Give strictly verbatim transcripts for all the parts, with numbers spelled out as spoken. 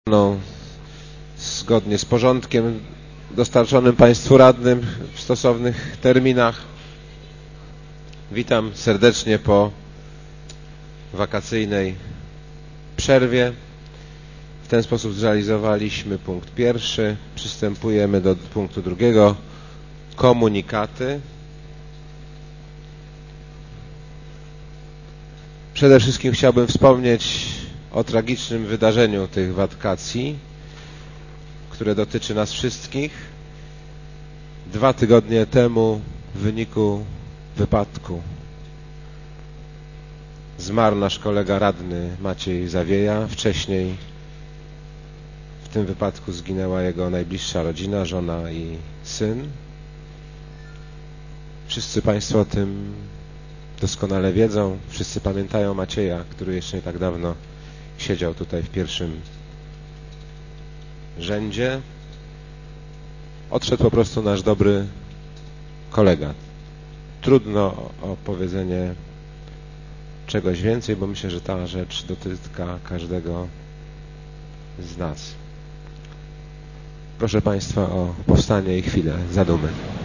No, zgodnie z porządkiem dostarczonym Państwu radnym w stosownych terminach. Witam serdecznie po wakacyjnej przerwie. W ten sposób zrealizowaliśmy punkt pierwszy. Przystępujemy do punktu drugiego. Komunikaty. Przede wszystkim chciałbym wspomnieć o tragicznym wydarzeniu tych wakacji, które dotyczy nas wszystkich. Dwa tygodnie temu w wyniku wypadku zmarł nasz kolega radny Maciej Zawieja. Wcześniej w tym wypadku zginęła jego najbliższa rodzina, żona i syn. Wszyscy Państwo o tym doskonale wiedzą. Wszyscy pamiętają Macieja, który jeszcze nie tak dawno siedział tutaj w pierwszym rzędzie. Odszedł po prostu nasz dobry kolega. Trudno o powiedzenie czegoś więcej, bo myślę, że ta rzecz dotyka każdego z nas. Proszę Państwa o powstanie i chwilę zadumy.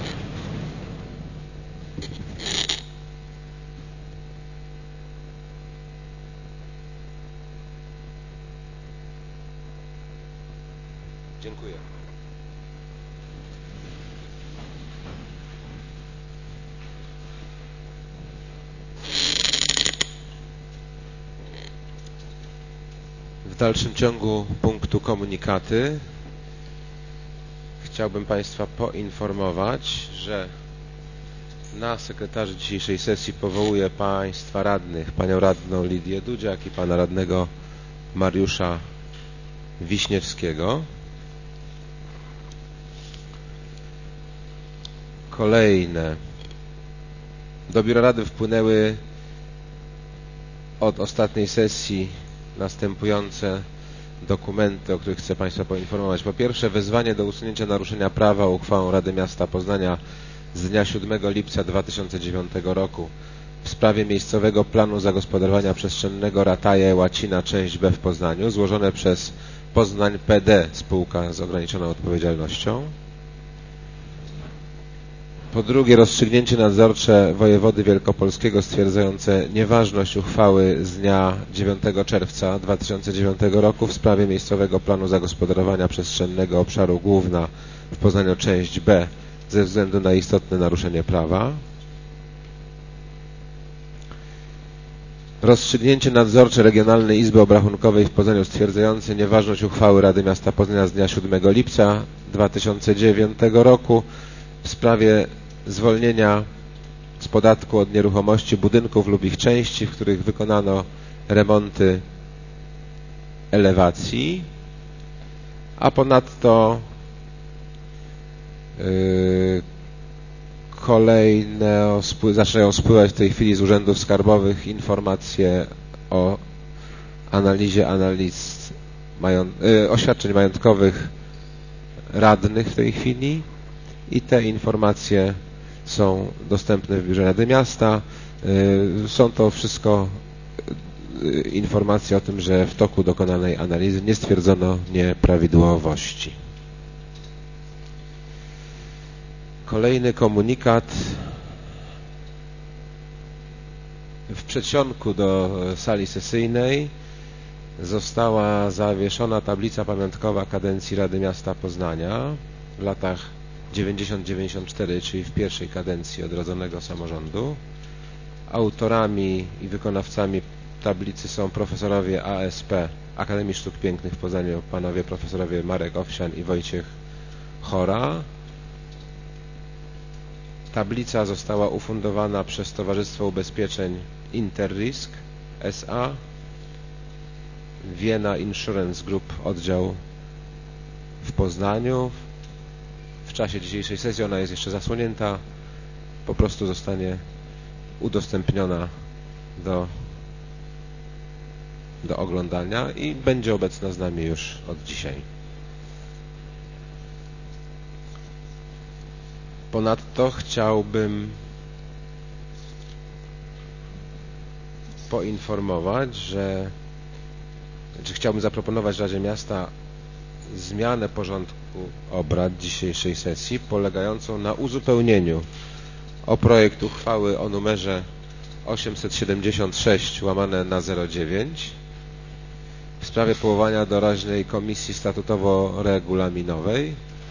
Dziękuję. W dalszym ciągu punktu komunikaty chciałbym Państwa poinformować, że na sekretarzy dzisiejszej sesji powołuję Państwa radnych, Panią radną Lidię Dudziak i Pana radnego Mariusza Wiśniewskiego. Kolejne. Do Biura Rady wpłynęły od ostatniej sesji następujące dokumenty, o których chcę Państwa poinformować. Po pierwsze, wezwanie do usunięcia naruszenia prawa uchwałą Rady Miasta Poznania z dnia siódmego lipca dwa tysiące dziewiątego roku w sprawie miejscowego planu zagospodarowania przestrzennego Rataje Łacina, część B w Poznaniu, złożone przez Poznań P D, spółka z ograniczoną odpowiedzialnością. Po drugie, rozstrzygnięcie nadzorcze wojewody wielkopolskiego stwierdzające nieważność uchwały z dnia dziewiątego czerwca dwa tysiące dziewiątego roku w sprawie miejscowego planu zagospodarowania przestrzennego obszaru Główna w Poznaniu, część B, ze względu na istotne naruszenie prawa. Rozstrzygnięcie nadzorcze Regionalnej Izby Obrachunkowej w Poznaniu stwierdzające nieważność uchwały Rady Miasta Poznania z dnia siódmego lipca dwa tysiące dziewiątego roku w sprawie zwolnienia z podatku od nieruchomości budynków lub ich części, w których wykonano remonty elewacji, a ponadto yy, kolejne zaczynają spływać w tej chwili z urzędów skarbowych informacje o analizie analiz mają, yy, oświadczeń majątkowych radnych w tej chwili i te informacje są dostępne w Biurze Rady Miasta. Są to wszystko informacje o tym, że w toku dokonanej analizy nie stwierdzono nieprawidłowości. Kolejny komunikat. W przedsionku do sali sesyjnej została zawieszona tablica pamiątkowa kadencji Rady Miasta Poznania w latach dziewięćdziesiąt do dziewięćdziesiątego czwartego, czyli w pierwszej kadencji odrodzonego samorządu. Autorami i wykonawcami tablicy są profesorowie A S P Akademii Sztuk Pięknych w Poznaniu, panowie profesorowie Marek Owsian i Wojciech Chora. Tablica została ufundowana przez Towarzystwo Ubezpieczeń Interrisk S A, Vienna Insurance Group, oddział w Poznaniu. W czasie dzisiejszej sesji ona jest jeszcze zasłonięta, po prostu zostanie udostępniona do, do oglądania i będzie obecna z nami już od dzisiaj. Ponadto chciałbym poinformować, że czy chciałbym zaproponować Radzie Miasta zmianę porządku obrad dzisiejszej sesji polegającą na uzupełnieniu o projekt uchwały o numerze osiemset siedemdziesiąt sześć łamane na zero dziewięć w sprawie powołania doraźnej komisji statutowo-regulaminowej.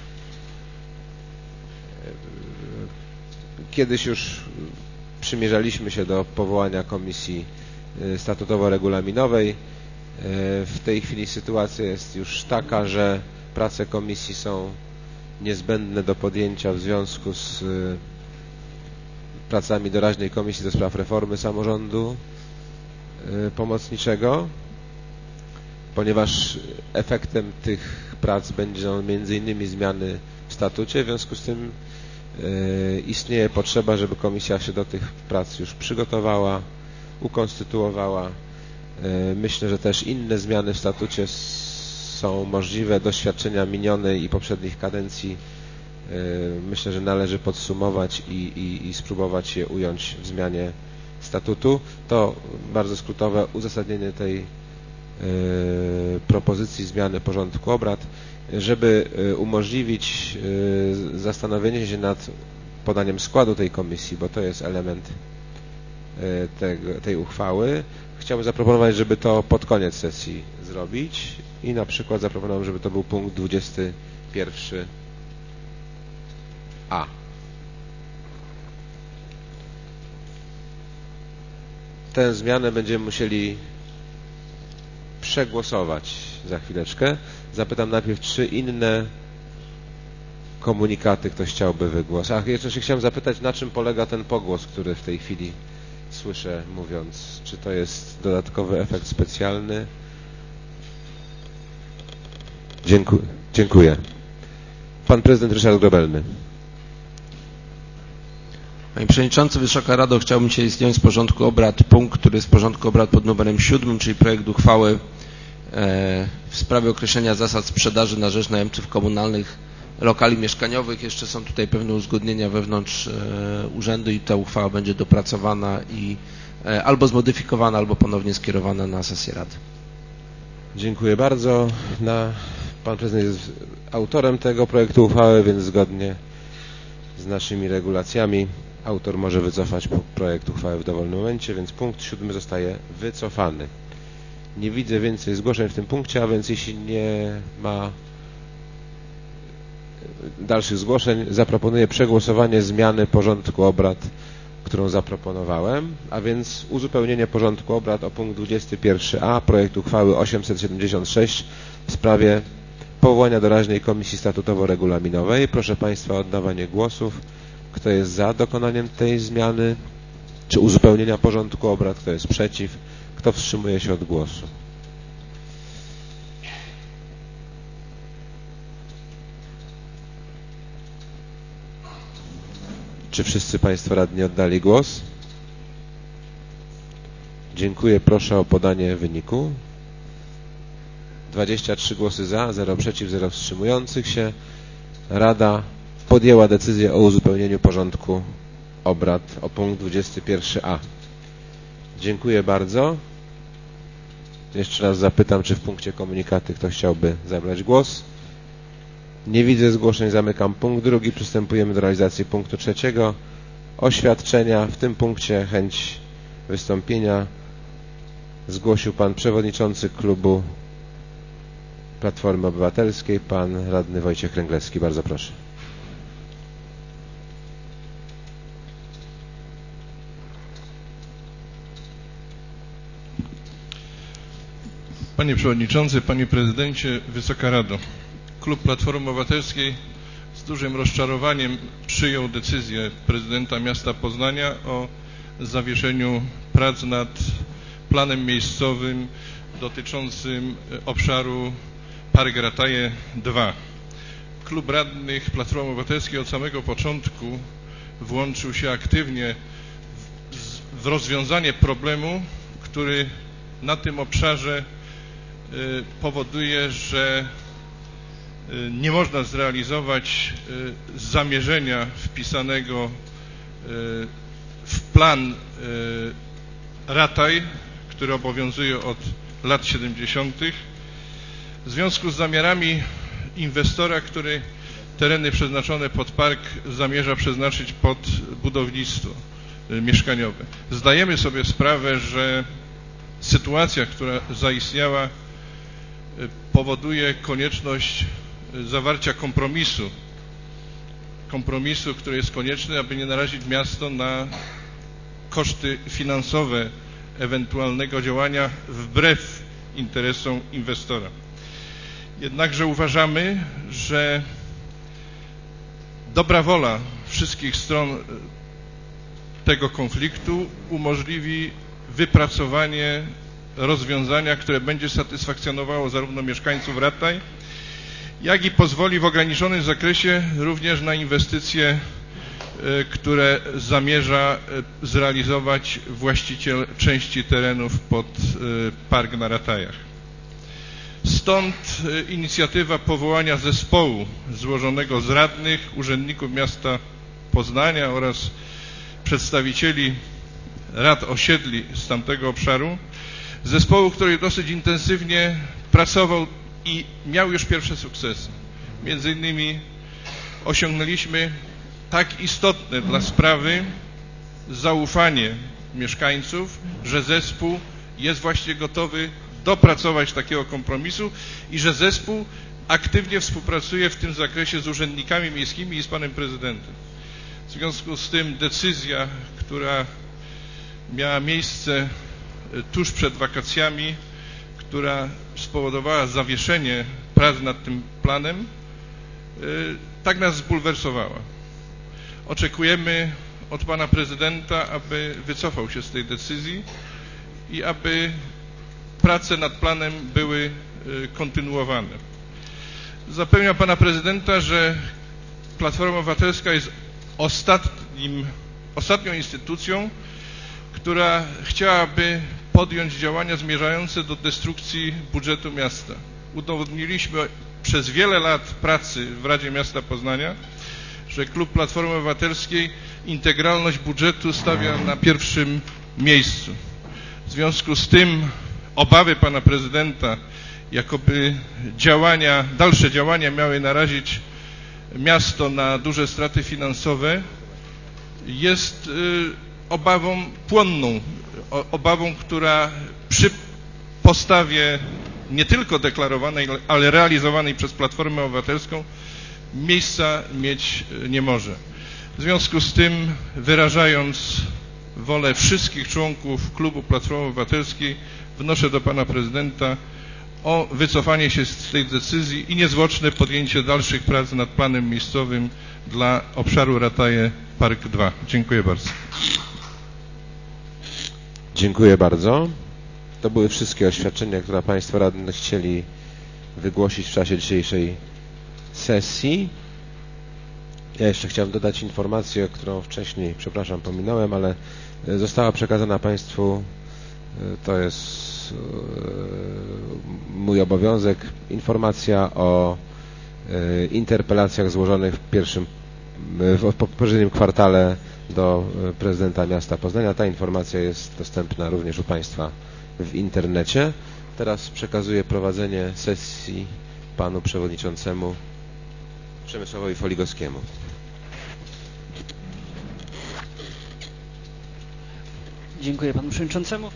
Kiedyś już przymierzaliśmy się do powołania komisji statutowo-regulaminowej. W tej chwili sytuacja jest już taka, że prace komisji są niezbędne do podjęcia w związku z pracami doraźnej komisji do spraw reformy samorządu pomocniczego, ponieważ efektem tych prac będą między innymi zmiany w statucie, w związku z tym istnieje potrzeba, żeby komisja się do tych prac już przygotowała, ukonstytuowała. Myślę, że też inne zmiany w statucie są możliwe. Doświadczenia minionej i poprzednich kadencji myślę, że należy podsumować i, i, i spróbować je ująć w zmianie statutu. To bardzo skrótowe uzasadnienie tej propozycji zmiany porządku obrad. Żeby umożliwić zastanowienie się nad podaniem składu tej komisji, bo to jest element tego, tej uchwały, chciałbym zaproponować, żeby to pod koniec sesji zrobić i na przykład zaproponowałem, żeby to był punkt dwudziesty pierwszy a. Tę zmianę będziemy musieli przegłosować za chwileczkę. Zapytam najpierw, czy inne komunikaty ktoś chciałby wygłosić. Ach, jeszcze się chciałem zapytać, na czym polega ten pogłos, który w tej chwili słyszę mówiąc. Czy to jest dodatkowy efekt specjalny? Dziękuję. Dziękuję. Pan prezydent Ryszard Grobelny. Panie Przewodniczący, Wysoka Rado, chciałbym dzisiaj zdjąć z porządku obrad punkt, który jest z porządku obrad pod numerem siódmym, czyli projekt uchwały w sprawie określenia zasad sprzedaży na rzecz najemców komunalnych lokali mieszkaniowych. Jeszcze są tutaj pewne uzgodnienia wewnątrz urzędu i ta uchwała będzie dopracowana i albo zmodyfikowana, albo ponownie skierowana na sesję Rady. Dziękuję bardzo. Na, pan prezydent jest autorem tego projektu uchwały, więc zgodnie z naszymi regulacjami autor może wycofać projekt uchwały w dowolnym momencie, więc punkt siódmy zostaje wycofany. Nie widzę więcej zgłoszeń w tym punkcie, a więc jeśli nie ma dalszych zgłoszeń, zaproponuję przegłosowanie zmiany porządku obrad, którą zaproponowałem, a więc uzupełnienie porządku obrad o punkt dwudziesty pierwszy a projektu uchwały osiemset siedemdziesiąt sześć w sprawie powołania doraźnej komisji statutowo-regulaminowej. Proszę Państwa o oddawanie głosów. Kto jest za dokonaniem tej zmiany czy uzupełnienia porządku obrad? Kto jest przeciw? Kto wstrzymuje się od głosu? Czy wszyscy Państwo radni oddali głos? Dziękuję. Proszę o podanie wyniku. dwadzieścia trzy głosy za, zero przeciw, zero wstrzymujących się. Rada podjęła decyzję o uzupełnieniu porządku obrad o punkt dwudziesty pierwszy a. Dziękuję bardzo. Jeszcze raz zapytam, czy w punkcie komunikaty ktoś chciałby zabrać głos. Nie widzę zgłoszeń, zamykam punkt drugi. Przystępujemy do realizacji punktu trzeciego. Oświadczenia. W tym punkcie chęć wystąpienia zgłosił pan przewodniczący klubu Platformy Obywatelskiej, pan radny Wojciech Ręglewski. Bardzo proszę. Panie Przewodniczący, Panie Prezydencie, Wysoka Rado. Klub Platformy Obywatelskiej z dużym rozczarowaniem przyjął decyzję prezydenta miasta Poznania o zawieszeniu prac nad planem miejscowym dotyczącym obszaru Park Rataje dwa. Klub Radnych Platformy Obywatelskiej od samego początku włączył się aktywnie w, w rozwiązanie problemu, który na tym obszarze powoduje, że nie można zrealizować zamierzenia wpisanego w plan Rataj, który obowiązuje od lat siedemdziesiątych. W związku z zamiarami inwestora, który tereny przeznaczone pod park zamierza przeznaczyć pod budownictwo mieszkaniowe. Zdajemy sobie sprawę, że sytuacja, która zaistniała, powoduje konieczność zawarcia kompromisu, kompromisu, który jest konieczny, aby nie narazić miasto na koszty finansowe ewentualnego działania wbrew interesom inwestora. Jednakże uważamy, że dobra wola wszystkich stron tego konfliktu umożliwi wypracowanie rozwiązania, które będzie satysfakcjonowało zarówno mieszkańców Rataj, jak i pozwoli w ograniczonym zakresie również na inwestycje, które zamierza zrealizować właściciel części terenów pod park na Ratajach. Stąd inicjatywa powołania zespołu złożonego z radnych, urzędników miasta Poznania oraz przedstawicieli rad osiedli z tamtego obszaru, zespołu, który dosyć intensywnie pracował i miał już pierwsze sukcesy. Między innymi osiągnęliśmy tak istotne dla sprawy zaufanie mieszkańców, że zespół jest właśnie gotowy dopracować takiego kompromisu i że zespół aktywnie współpracuje w tym zakresie z urzędnikami miejskimi i z panem prezydentem. W związku z tym decyzja, która miała miejsce tuż przed wakacjami, która spowodowała zawieszenie prac nad tym planem, tak nas zbulwersowała. Oczekujemy od pana prezydenta, aby wycofał się z tej decyzji i aby prace nad planem były kontynuowane. Zapewniam pana prezydenta, że Platforma Obywatelska jest ostatnim, ostatnią instytucją, która chciałaby podjąć działania zmierzające do destrukcji budżetu miasta. Udowodniliśmy przez wiele lat pracy w Radzie Miasta Poznania, że klub Platformy Obywatelskiej integralność budżetu stawia na pierwszym miejscu. W związku z tym obawy pana prezydenta, jakoby działania, dalsze działania miały narazić miasto na duże straty finansowe, jest obawą płonną, obawą, która przy postawie nie tylko deklarowanej, ale realizowanej przez Platformę Obywatelską miejsca mieć nie może. W związku z tym, wyrażając wolę wszystkich członków klubu Platformy Obywatelskiej, wnoszę do pana prezydenta o wycofanie się z tej decyzji i niezwłoczne podjęcie dalszych prac nad planem miejscowym dla obszaru Rataje Park dwa. Dziękuję bardzo. Dziękuję bardzo. To były wszystkie oświadczenia, które państwo radni chcieli wygłosić w czasie dzisiejszej sesji. Ja jeszcze chciałem dodać informację, którą wcześniej, przepraszam, pominąłem, ale została przekazana państwu, to jest mój obowiązek, informacja o interpelacjach złożonych w pierwszym, w poprzednim kwartale do prezydenta miasta Poznania. Ta informacja jest dostępna również u państwa w internecie. Teraz przekazuję prowadzenie sesji panu przewodniczącemu Przemysławowi Foligowskiemu. Dziękuję panu przewodniczącemu.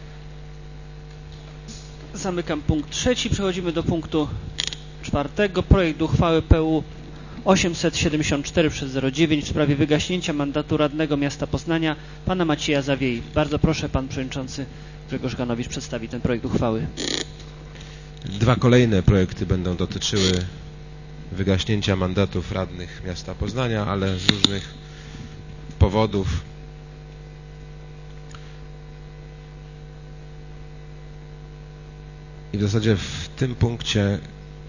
Zamykam punkt trzeci. Przechodzimy do punktu czwartego. Projekt uchwały P U osiemset siedemdziesiąt cztery przez zero dziewięć w sprawie wygaśnięcia mandatu radnego miasta Poznania pana Macieja Zawiei. Bardzo proszę, pan przewodniczący Grzegorz Ganowicz przedstawi ten projekt uchwały. Dwa kolejne projekty będą dotyczyły wygaśnięcia mandatów radnych miasta Poznania, ale z różnych powodów. I w zasadzie w tym punkcie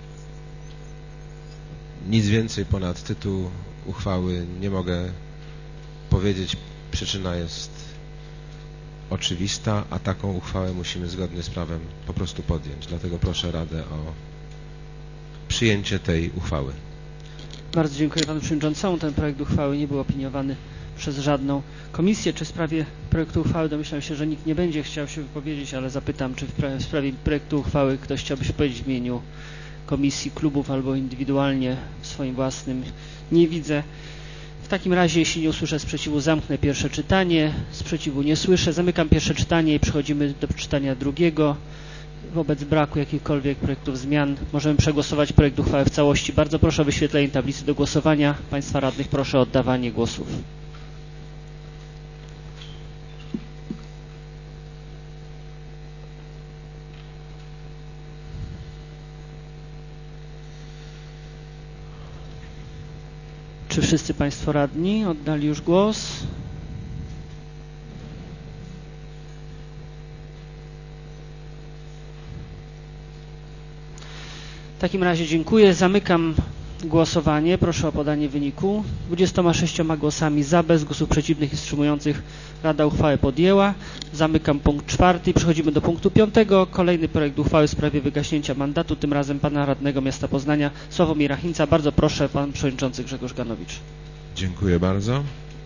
nic więcej ponad tytuł uchwały nie mogę powiedzieć. Przyczyna jest oczywista, a taką uchwałę musimy zgodnie z prawem po prostu podjąć. Dlatego proszę Radę o przyjęcie tej uchwały. Bardzo dziękuję panu przewodniczącemu. Ten projekt uchwały nie był opiniowany przez żadną komisję. Czy w sprawie projektu uchwały, domyślam się, że nikt nie będzie chciał się wypowiedzieć, ale zapytam, czy w sprawie projektu uchwały ktoś chciałby się powiedzieć w imieniu komisji, klubów albo indywidualnie w swoim własnym nie widzę. W takim razie, jeśli nie usłyszę sprzeciwu, zamknę pierwsze czytanie. Sprzeciwu nie słyszę. Zamykam pierwsze czytanie i przechodzimy do czytania drugiego. Wobec braku jakichkolwiek projektów zmian możemy przegłosować projekt uchwały w całości. Bardzo proszę o wyświetlenie tablicy do głosowania. Państwa radnych proszę o oddawanie głosów. Czy wszyscy Państwo radni oddali już głos? W takim razie dziękuję. Zamykam głosowanie. Proszę o podanie wyniku. dwudziestoma sześcioma głosami za, bez głosów przeciwnych i wstrzymujących Rada uchwałę podjęła. Zamykam punkt czwarty i przechodzimy do punktu piątego. Kolejny projekt uchwały w sprawie wygaśnięcia mandatu, tym razem pana radnego miasta Poznania Sławomira Hinca. Bardzo proszę, pan przewodniczący Grzegorz Ganowicz. Dziękuję bardzo.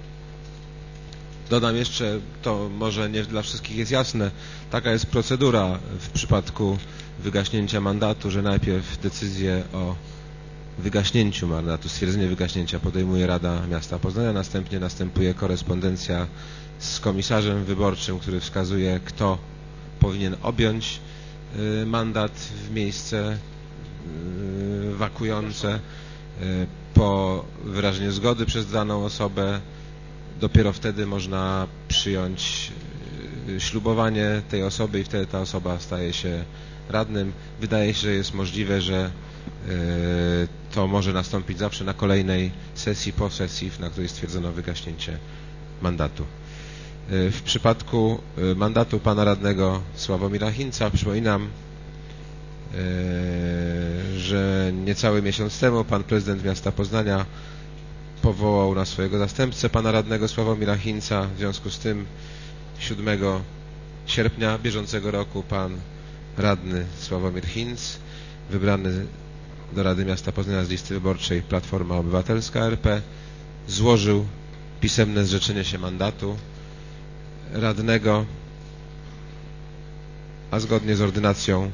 Dodam jeszcze, to może nie dla wszystkich jest jasne, taka jest procedura w przypadku wygaśnięcia mandatu, że najpierw decyzję o wygaśnięciu mandatu, stwierdzenie wygaśnięcia podejmuje Rada Miasta Poznania, następnie następuje korespondencja z komisarzem wyborczym, który wskazuje, kto powinien objąć mandat w miejsce wakujące. Po wyrażeniu zgody przez daną osobę dopiero wtedy można przyjąć ślubowanie tej osoby i wtedy ta osoba staje się radnym. Wydaje się, że jest możliwe, że to może nastąpić zawsze na kolejnej sesji, po sesji, na której stwierdzono wygaśnięcie mandatu. W przypadku mandatu pana radnego Sławomira Hinca przypominam, że niecały miesiąc temu pan prezydent miasta Poznania powołał na swojego zastępcę pana radnego Sławomira Hinca. W związku z tym siódmego sierpnia bieżącego roku pan radny Sławomir Hinc, wybrany do Rady Miasta Poznania z listy wyborczej Platforma Obywatelska R P, złożył pisemne zrzeczenie się mandatu radnego, a zgodnie z ordynacją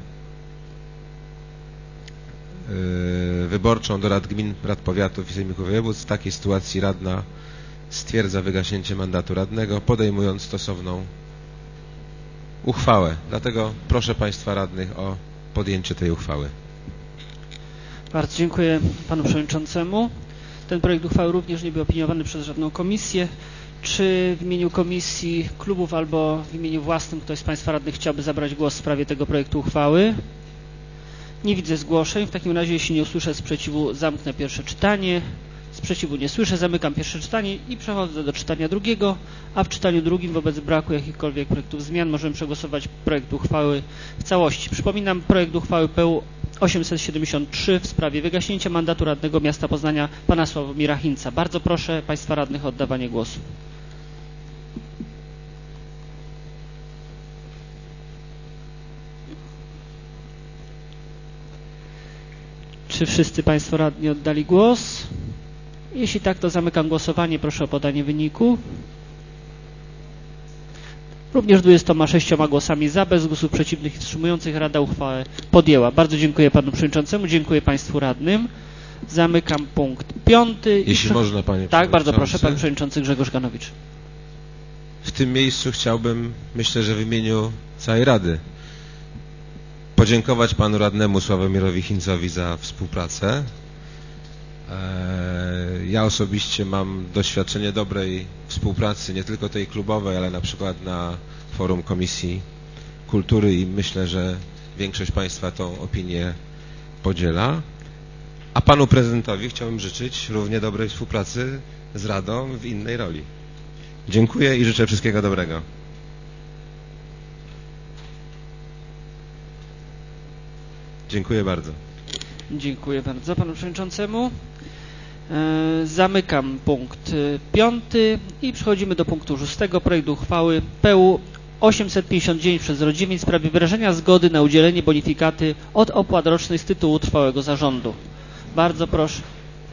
wyborczą do rad gmin, rad powiatów i sejmików województw w takiej sytuacji radna stwierdza wygaśnięcie mandatu radnego, podejmując stosowną uchwałę. Dlatego proszę państwa radnych o podjęcie tej uchwały. Bardzo dziękuję panu przewodniczącemu. Ten projekt uchwały również nie był opiniowany przez żadną komisję. Czy w imieniu komisji, klubów albo w imieniu własnym ktoś z państwa radnych chciałby zabrać głos w sprawie tego projektu uchwały? Nie widzę zgłoszeń. W takim razie, jeśli nie usłyszę sprzeciwu, zamknę pierwsze czytanie. Sprzeciwu nie słyszę, zamykam pierwsze czytanie i przechodzę do czytania drugiego, a w czytaniu drugim wobec braku jakichkolwiek projektów zmian możemy przegłosować projekt uchwały w całości. Przypominam, projekt uchwały P U osiemset siedemdziesiąt trzy w sprawie wygaśnięcia mandatu radnego miasta Poznania pana Sławomira Hinca. Bardzo proszę państwa radnych o oddawanie głosu. Czy wszyscy państwo radni oddali głos? Jeśli tak, to zamykam głosowanie. Proszę o podanie wyniku. Również dwudziestoma sześcioma głosami za, bez głosów przeciwnych i wstrzymujących Rada uchwałę podjęła. Bardzo dziękuję panu przewodniczącemu, dziękuję państwu radnym. Zamykam punkt piąty. Jeśli I... można, panie Tak, bardzo proszę, pan przewodniczący Grzegorz Ganowicz. W tym miejscu chciałbym, myślę, że w imieniu całej Rady, podziękować panu radnemu Sławomirowi Hincowi za współpracę. Ja osobiście mam doświadczenie dobrej współpracy, nie tylko tej klubowej, ale na przykład na forum Komisji Kultury i myślę, że większość państwa tą opinię podziela. A panu prezydentowi chciałbym życzyć równie dobrej współpracy z Radą w innej roli. Dziękuję i życzę wszystkiego dobrego. Dziękuję bardzo. Dziękuję bardzo panu przewodniczącemu. Zamykam punkt piąty i przechodzimy do punktu szóstego. Projekt uchwały P U osiemset pięćdziesiąt dziewięć przez zero dziewięć w sprawie wyrażenia zgody na udzielenie bonifikaty od opłat rocznych z tytułu trwałego zarządu. Bardzo proszę.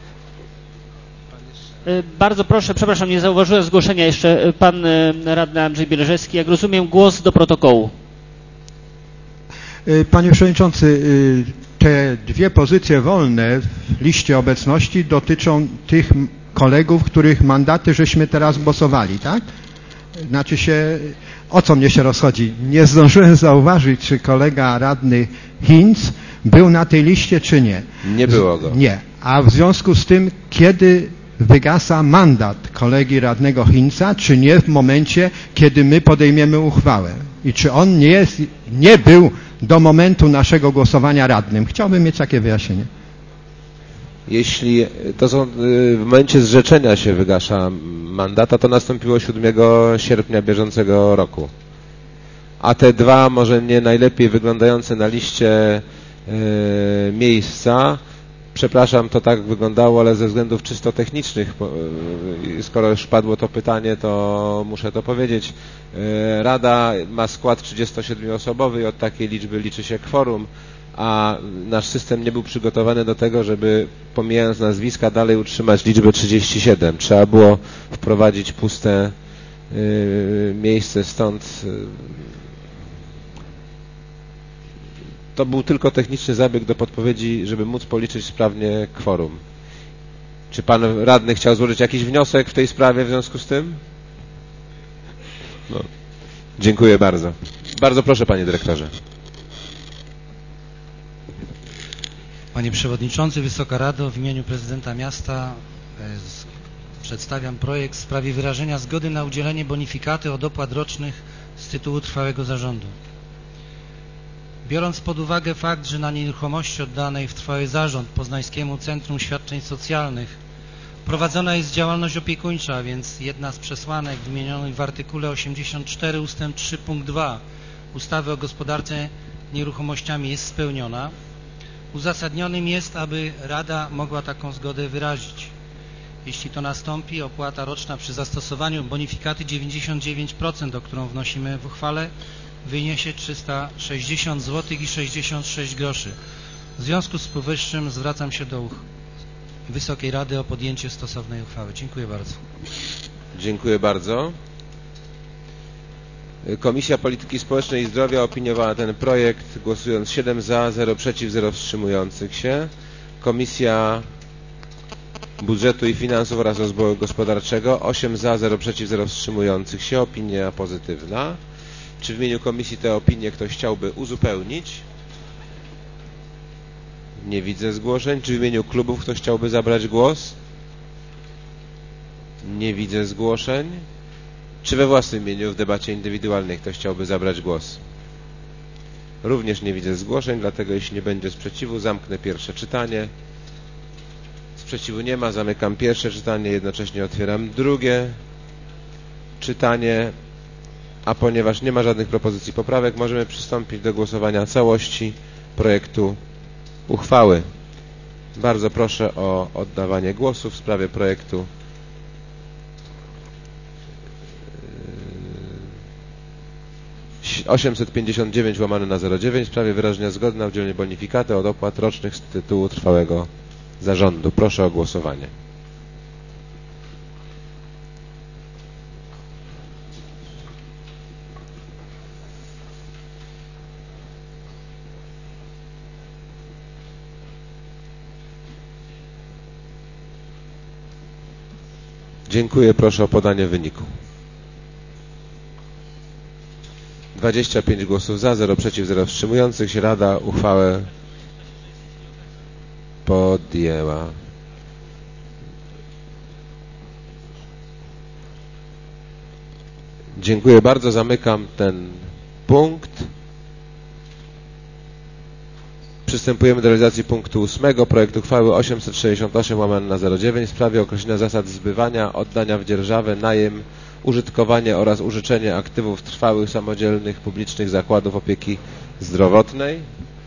Bardzo proszę, przepraszam, nie zauważyłem zgłoszenia jeszcze. Pan radny Andrzej Bieleżewski, jak rozumiem, głos do protokołu. Panie Przewodniczący, te dwie pozycje wolne w liście obecności dotyczą tych kolegów, których mandaty żeśmy teraz głosowali, tak? Znaczy się, o co mnie się rozchodzi? Nie zdążyłem zauważyć, czy kolega radny Hinz był na tej liście, czy nie. Nie było go. Nie. A w związku z tym, kiedy wygasa mandat kolegi radnego Hinza, czy nie w momencie, kiedy my podejmiemy uchwałę? I czy on nie jest, nie był do momentu naszego głosowania radnym? Chciałbym mieć takie wyjaśnienie. Jeśli to są, w momencie zrzeczenia się wygasza mandata, to nastąpiło siódmego sierpnia bieżącego roku. A te dwa, może nie najlepiej wyglądające na liście yy, miejsca, przepraszam, to tak wyglądało, ale ze względów czysto technicznych, yy, skoro już padło to pytanie, to muszę to powiedzieć. Yy, Rada ma skład trzydziestosiedmioosobowy i od takiej liczby liczy się kworum, a nasz system nie był przygotowany do tego, żeby pomijając nazwiska dalej utrzymać liczbę trzydzieści siedem. Trzeba było wprowadzić puste yy, miejsce, stąd yy, to był tylko techniczny zabieg do podpowiedzi, żeby móc policzyć sprawnie kworum. Czy pan radny chciał złożyć jakiś wniosek w tej sprawie w związku z tym? No. Dziękuję bardzo. Bardzo proszę, panie dyrektorze. Panie Przewodniczący, Wysoka Rado, w imieniu prezydenta miasta z, przedstawiam projekt w sprawie wyrażenia zgody na udzielenie bonifikaty od opłat rocznych z tytułu trwałego zarządu. Biorąc pod uwagę fakt, że na nieruchomości oddanej w trwały zarząd Poznańskiemu Centrum Świadczeń Socjalnych prowadzona jest działalność opiekuńcza, a więc jedna z przesłanek wymienionych w artykule osiemdziesiąt cztery ustęp trzy punkt dwa ustawy o gospodarce nieruchomościami jest spełniona, uzasadnionym jest, aby Rada mogła taką zgodę wyrazić. Jeśli to nastąpi, opłata roczna przy zastosowaniu bonifikaty dziewięćdziesiąt dziewięć procent, o którą wnosimy w uchwale, wyniesie trzysta sześćdziesiąt złotych i sześćdziesiąt sześć groszy. W związku z powyższym zwracam się do Wysokiej Rady o podjęcie stosownej uchwały. Dziękuję bardzo. Dziękuję bardzo. Komisja Polityki Społecznej i Zdrowia opiniowała ten projekt, głosując siedem za, zero przeciw, zero wstrzymujących się. Komisja Budżetu i Finansów oraz Rozwoju Gospodarczego osiem za, zero przeciw, zero wstrzymujących się. Opinia pozytywna. Czy w imieniu komisji tę opinię ktoś chciałby uzupełnić? Nie widzę zgłoszeń. Czy w imieniu klubów ktoś chciałby zabrać głos? Nie widzę zgłoszeń. Czy we własnym imieniu w debacie indywidualnej ktoś chciałby zabrać głos? Również nie widzę zgłoszeń, dlatego jeśli nie będzie sprzeciwu, zamknę pierwsze czytanie. Sprzeciwu nie ma, zamykam pierwsze czytanie, jednocześnie otwieram drugie czytanie. A ponieważ nie ma żadnych propozycji poprawek, możemy przystąpić do głosowania całości projektu uchwały. Bardzo proszę o oddawanie głosu w sprawie projektu osiemset pięćdziesiąt dziewięć łamane na zero dziewięć w sprawie wyrażenia zgody na udzielenie bonifikaty od opłat rocznych z tytułu trwałego zarządu. Proszę o głosowanie. Dziękuję. Proszę o podanie wyniku. dwadzieścia pięć głosów za, zero przeciw, zero wstrzymujących się. Rada uchwałę podjęła. Dziękuję bardzo. Zamykam ten punkt. Przystępujemy do realizacji punktu ósmego. Projekt uchwały osiemset sześćdziesiąt osiem łamane na zero dziewięć w sprawie określenia zasad zbywania, oddania w dzierżawę, najem, użytkowanie oraz użyczenie aktywów trwałych samodzielnych publicznych zakładów opieki zdrowotnej.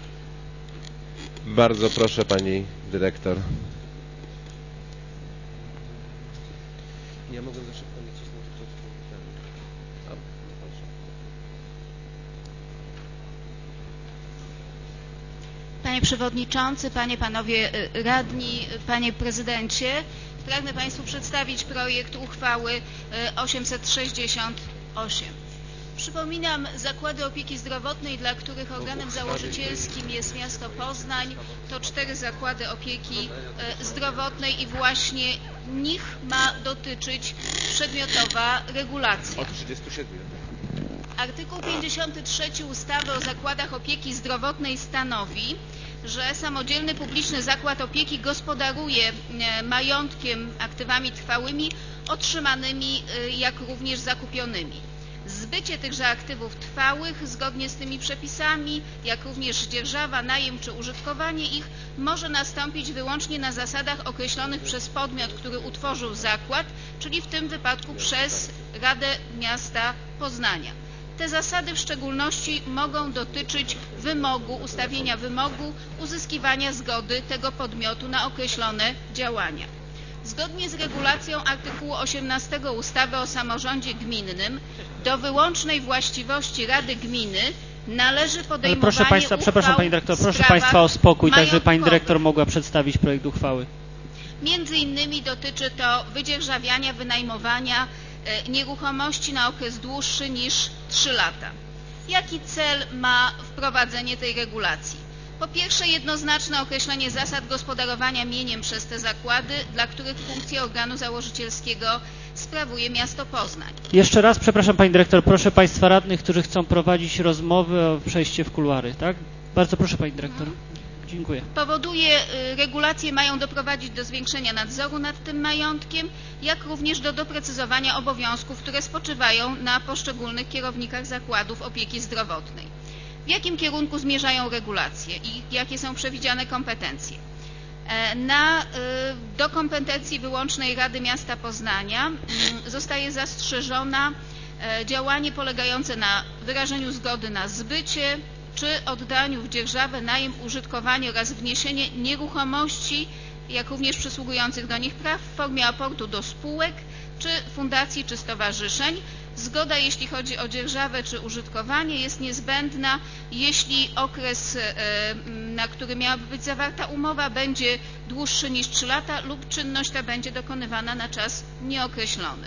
Bardzo proszę, pani dyrektor. Ja mogę za szybko nie cisnąć. Panie Przewodniczący, Panie, Panowie Radni, Panie Prezydencie, pragnę Państwu przedstawić projekt uchwały osiemset sześćdziesiąt osiem. Przypominam, zakłady opieki zdrowotnej, dla których organem założycielskim jest miasto Poznań, to cztery zakłady opieki zdrowotnej i właśnie nich ma dotyczyć przedmiotowa regulacja. Od trzydziestu siedmiu. Artykuł pięćdziesiąty trzeci ustawy o zakładach opieki zdrowotnej stanowi, że samodzielny publiczny zakład opieki gospodaruje majątkiem, aktywami trwałymi otrzymanymi, jak również zakupionymi. Zbycie tychże aktywów trwałych zgodnie z tymi przepisami, jak również dzierżawa, najem czy użytkowanie ich może nastąpić wyłącznie na zasadach określonych przez podmiot, który utworzył zakład, czyli w tym wypadku przez Radę Miasta Poznania. Te zasady w szczególności mogą dotyczyć wymogu, ustawienia wymogu uzyskiwania zgody tego podmiotu na określone działania. Zgodnie z regulacją artykułu osiemnastego ustawy o samorządzie gminnym do wyłącznej właściwości Rady Gminy należy podejmowanie proszę Państwa, uchwał przepraszam Pani Dyrektor, w proszę sprawach Państwa o spokój, tak żeby Pani majątkowych. Dyrektor mogła przedstawić projekt uchwały. Między innymi dotyczy to wydzierżawiania, wynajmowania e, nieruchomości na okres dłuższy niż trzy lata. Jaki cel ma wprowadzenie tej regulacji? Po pierwsze, jednoznaczne określenie zasad gospodarowania mieniem przez te zakłady, dla których funkcję organu założycielskiego sprawuje miasto Poznań. Jeszcze raz, przepraszam Pani Dyrektor, proszę Państwa radnych, którzy chcą prowadzić rozmowy o przejście w kuluary, tak? Bardzo proszę Pani Dyrektor. Dziękuję. Powoduje, regulacje mają doprowadzić do zwiększenia nadzoru nad tym majątkiem, jak również do doprecyzowania obowiązków, które spoczywają na poszczególnych kierownikach zakładów opieki zdrowotnej. W jakim kierunku zmierzają regulacje i jakie są przewidziane kompetencje? Na, do kompetencji wyłącznej Rady Miasta Poznania zostaje zastrzeżona działanie polegające na wyrażeniu zgody na zbycie czy oddaniu w dzierżawę, najem, użytkowanie oraz wniesienie nieruchomości, jak również przysługujących do nich praw w formie aportu do spółek, czy fundacji, czy stowarzyszeń. Zgoda, jeśli chodzi o dzierżawę czy użytkowanie, jest niezbędna, jeśli okres, na który miałaby być zawarta umowa, będzie dłuższy niż trzy lata lub czynność ta będzie dokonywana na czas nieokreślony.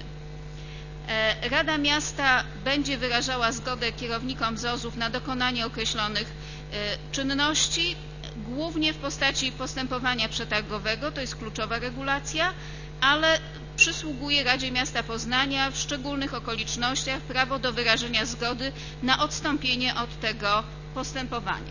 Rada Miasta będzie wyrażała zgodę kierownikom Z O Z-ów na dokonanie określonych czynności, głównie w postaci postępowania przetargowego, to jest kluczowa regulacja, ale przysługuje Radzie Miasta Poznania w szczególnych okolicznościach prawo do wyrażenia zgody na odstąpienie od tego postępowania.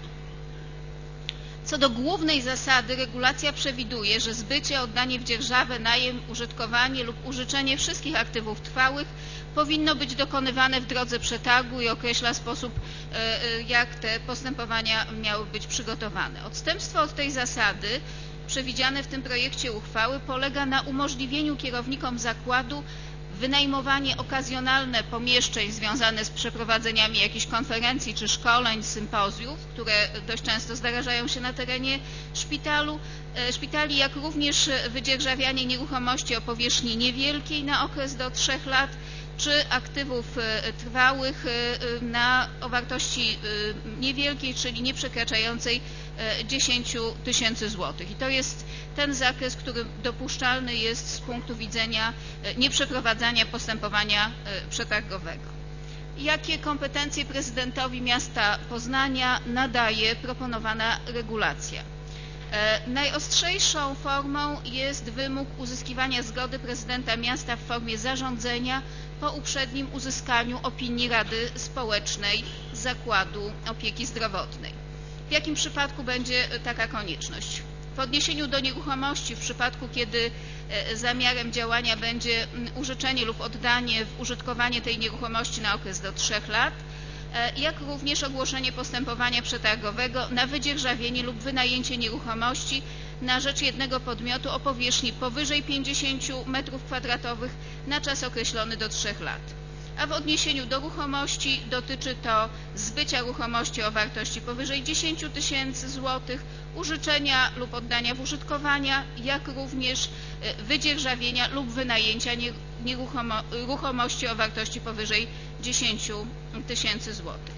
Co do głównej zasady, regulacja przewiduje, że zbycie, oddanie w dzierżawę, najem, użytkowanie lub użyczenie wszystkich aktywów trwałych powinno być dokonywane w drodze przetargu i określa sposób, jak te postępowania miały być przygotowane. Odstępstwo od tej zasady przewidziane w tym projekcie uchwały polega na umożliwieniu kierownikom zakładu wynajmowanie okazjonalne pomieszczeń związane z przeprowadzeniami jakichś konferencji czy szkoleń, sympozjów, które dość często zdarzają się na terenie szpitalu, szpitali, jak również wydzierżawianie nieruchomości o powierzchni niewielkiej na okres do trzech lat, czy aktywów trwałych na, o wartości niewielkiej, czyli nie przekraczającej dziesięć tysięcy złotych. I to jest ten zakres, który dopuszczalny jest z punktu widzenia nieprzeprowadzania postępowania przetargowego. Jakie kompetencje prezydentowi miasta Poznania nadaje proponowana regulacja? Najostrzejszą formą jest wymóg uzyskiwania zgody prezydenta miasta w formie zarządzenia po uprzednim uzyskaniu opinii Rady Społecznej Zakładu Opieki Zdrowotnej. W jakim przypadku będzie taka konieczność? W odniesieniu do nieruchomości, w przypadku kiedy zamiarem działania będzie użyczenie lub oddanie w użytkowanie tej nieruchomości na okres do trzech lat, jak również ogłoszenie postępowania przetargowego na wydzierżawienie lub wynajęcie nieruchomości na rzecz jednego podmiotu o powierzchni powyżej pięćdziesięciu metrów kwadratowych na czas określony do trzech lat. A w odniesieniu do ruchomości dotyczy to zbycia ruchomości o wartości powyżej dziesięciu tysięcy złotych, użyczenia lub oddania w użytkowania, jak również wydzierżawienia lub wynajęcia nieruchomości o wartości powyżej dziesięciu tysięcy złotych.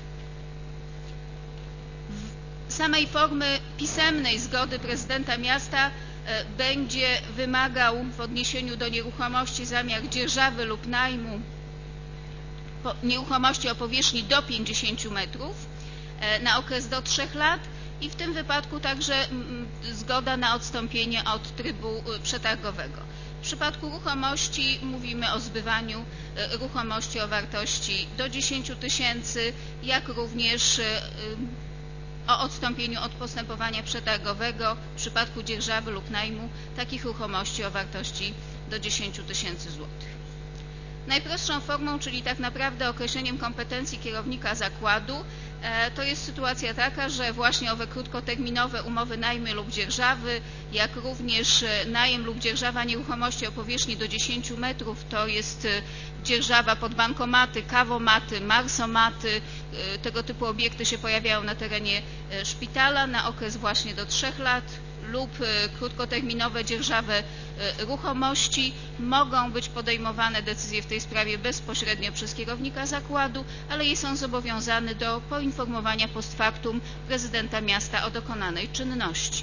Samej formy pisemnej zgody prezydenta miasta będzie wymagał w odniesieniu do nieruchomości zamiar dzierżawy lub najmu nieruchomości o powierzchni do pięćdziesięciu metrów na okres do trzech lat i w tym wypadku także zgoda na odstąpienie od trybu przetargowego. W przypadku ruchomości mówimy o zbywaniu ruchomości o wartości do dziesięciu tysięcy, jak również o odstąpieniu od postępowania przetargowego w przypadku dzierżawy lub najmu takich ruchomości o wartości do dziesięciu tysięcy złotych. Najprostszą formą, czyli tak naprawdę określeniem kompetencji kierownika zakładu, to jest sytuacja taka, że właśnie owe krótkoterminowe umowy najmu lub dzierżawy, jak również najem lub dzierżawa nieruchomości o powierzchni do dziesięciu metrów, to jest dzierżawa pod bankomaty, kawomaty, marsomaty, tego typu obiekty się pojawiają na terenie szpitala na okres właśnie do trzech lat, lub krótkoterminowe dzierżawy ruchomości. Mogą być podejmowane decyzje w tej sprawie bezpośrednio przez kierownika zakładu, ale jest on zobowiązany do poinformowania post factum prezydenta miasta o dokonanej czynności.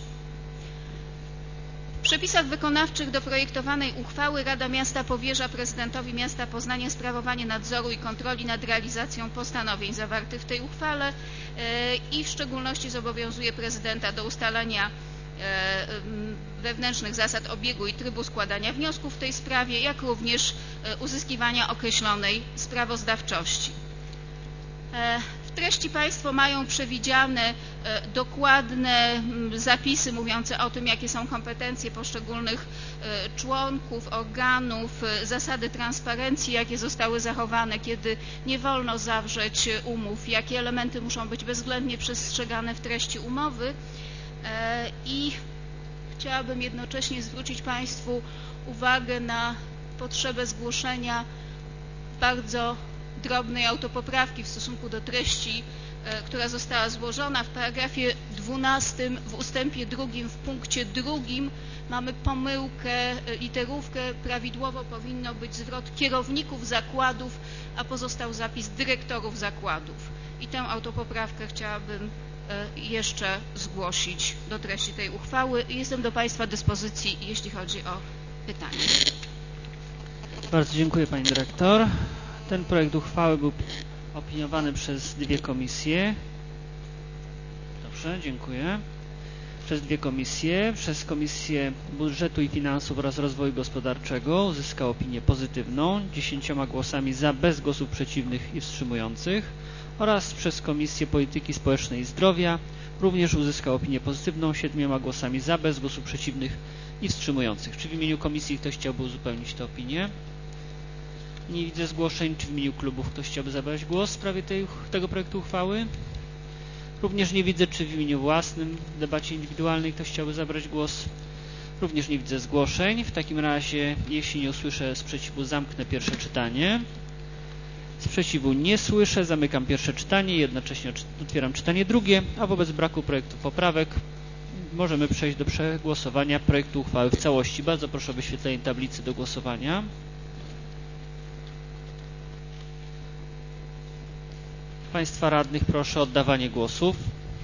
W przepisach wykonawczych do projektowanej uchwały Rada Miasta powierza prezydentowi miasta Poznania sprawowanie nadzoru i kontroli nad realizacją postanowień zawartych w tej uchwale i w szczególności zobowiązuje prezydenta do ustalania wewnętrznych zasad obiegu i trybu składania wniosków w tej sprawie, jak również uzyskiwania określonej sprawozdawczości. W treści Państwo mają przewidziane dokładne zapisy mówiące o tym, jakie są kompetencje poszczególnych członków, organów, zasady transparencji, jakie zostały zachowane, kiedy nie wolno zawrzeć umów, jakie elementy muszą być bezwzględnie przestrzegane w treści umowy. I chciałabym jednocześnie zwrócić Państwu uwagę na potrzebę zgłoszenia bardzo drobnej autopoprawki w stosunku do treści, która została złożona. W paragrafie dwunastym w ustępie drugim w punkcie drugim mamy pomyłkę, literówkę, prawidłowo powinno być zwrot kierowników zakładów, a pozostał zapis dyrektorów zakładów. I tę autopoprawkę chciałabym jeszcze zgłosić do treści tej uchwały. Jestem do Państwa dyspozycji, jeśli chodzi o pytania. Bardzo dziękuję Pani Dyrektor. Ten projekt uchwały był opiniowany przez dwie komisje. Dobrze, dziękuję. Przez dwie komisje. Przez Komisję Budżetu i Finansów oraz Rozwoju Gospodarczego uzyskał opinię pozytywną, dziesięcioma głosami za, bez głosów przeciwnych i wstrzymujących. Oraz przez Komisję Polityki Społecznej i Zdrowia również uzyskał opinię pozytywną, siedmioma głosami za, bez głosów przeciwnych i wstrzymujących. Czy w imieniu komisji ktoś chciałby uzupełnić tę opinię? Nie widzę zgłoszeń. Czy w imieniu klubów ktoś chciałby zabrać głos w sprawie tej, tego projektu uchwały? Również nie widzę. Czy w imieniu własnym w debacie indywidualnej ktoś chciałby zabrać głos? Również nie widzę zgłoszeń. W takim razie, jeśli nie usłyszę sprzeciwu, zamknę pierwsze czytanie. Sprzeciwu nie słyszę, zamykam pierwsze czytanie, jednocześnie otwieram czytanie drugie, a wobec braku projektu poprawek możemy przejść do przegłosowania projektu uchwały w całości. Bardzo proszę o wyświetlenie tablicy do głosowania. Państwa radnych proszę o oddawanie głosów.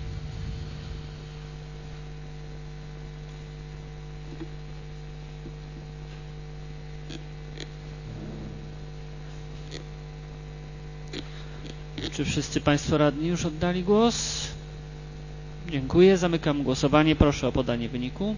Czy wszyscy Państwo radni już oddali głos? Dziękuję. Zamykam głosowanie. Proszę o podanie wyniku.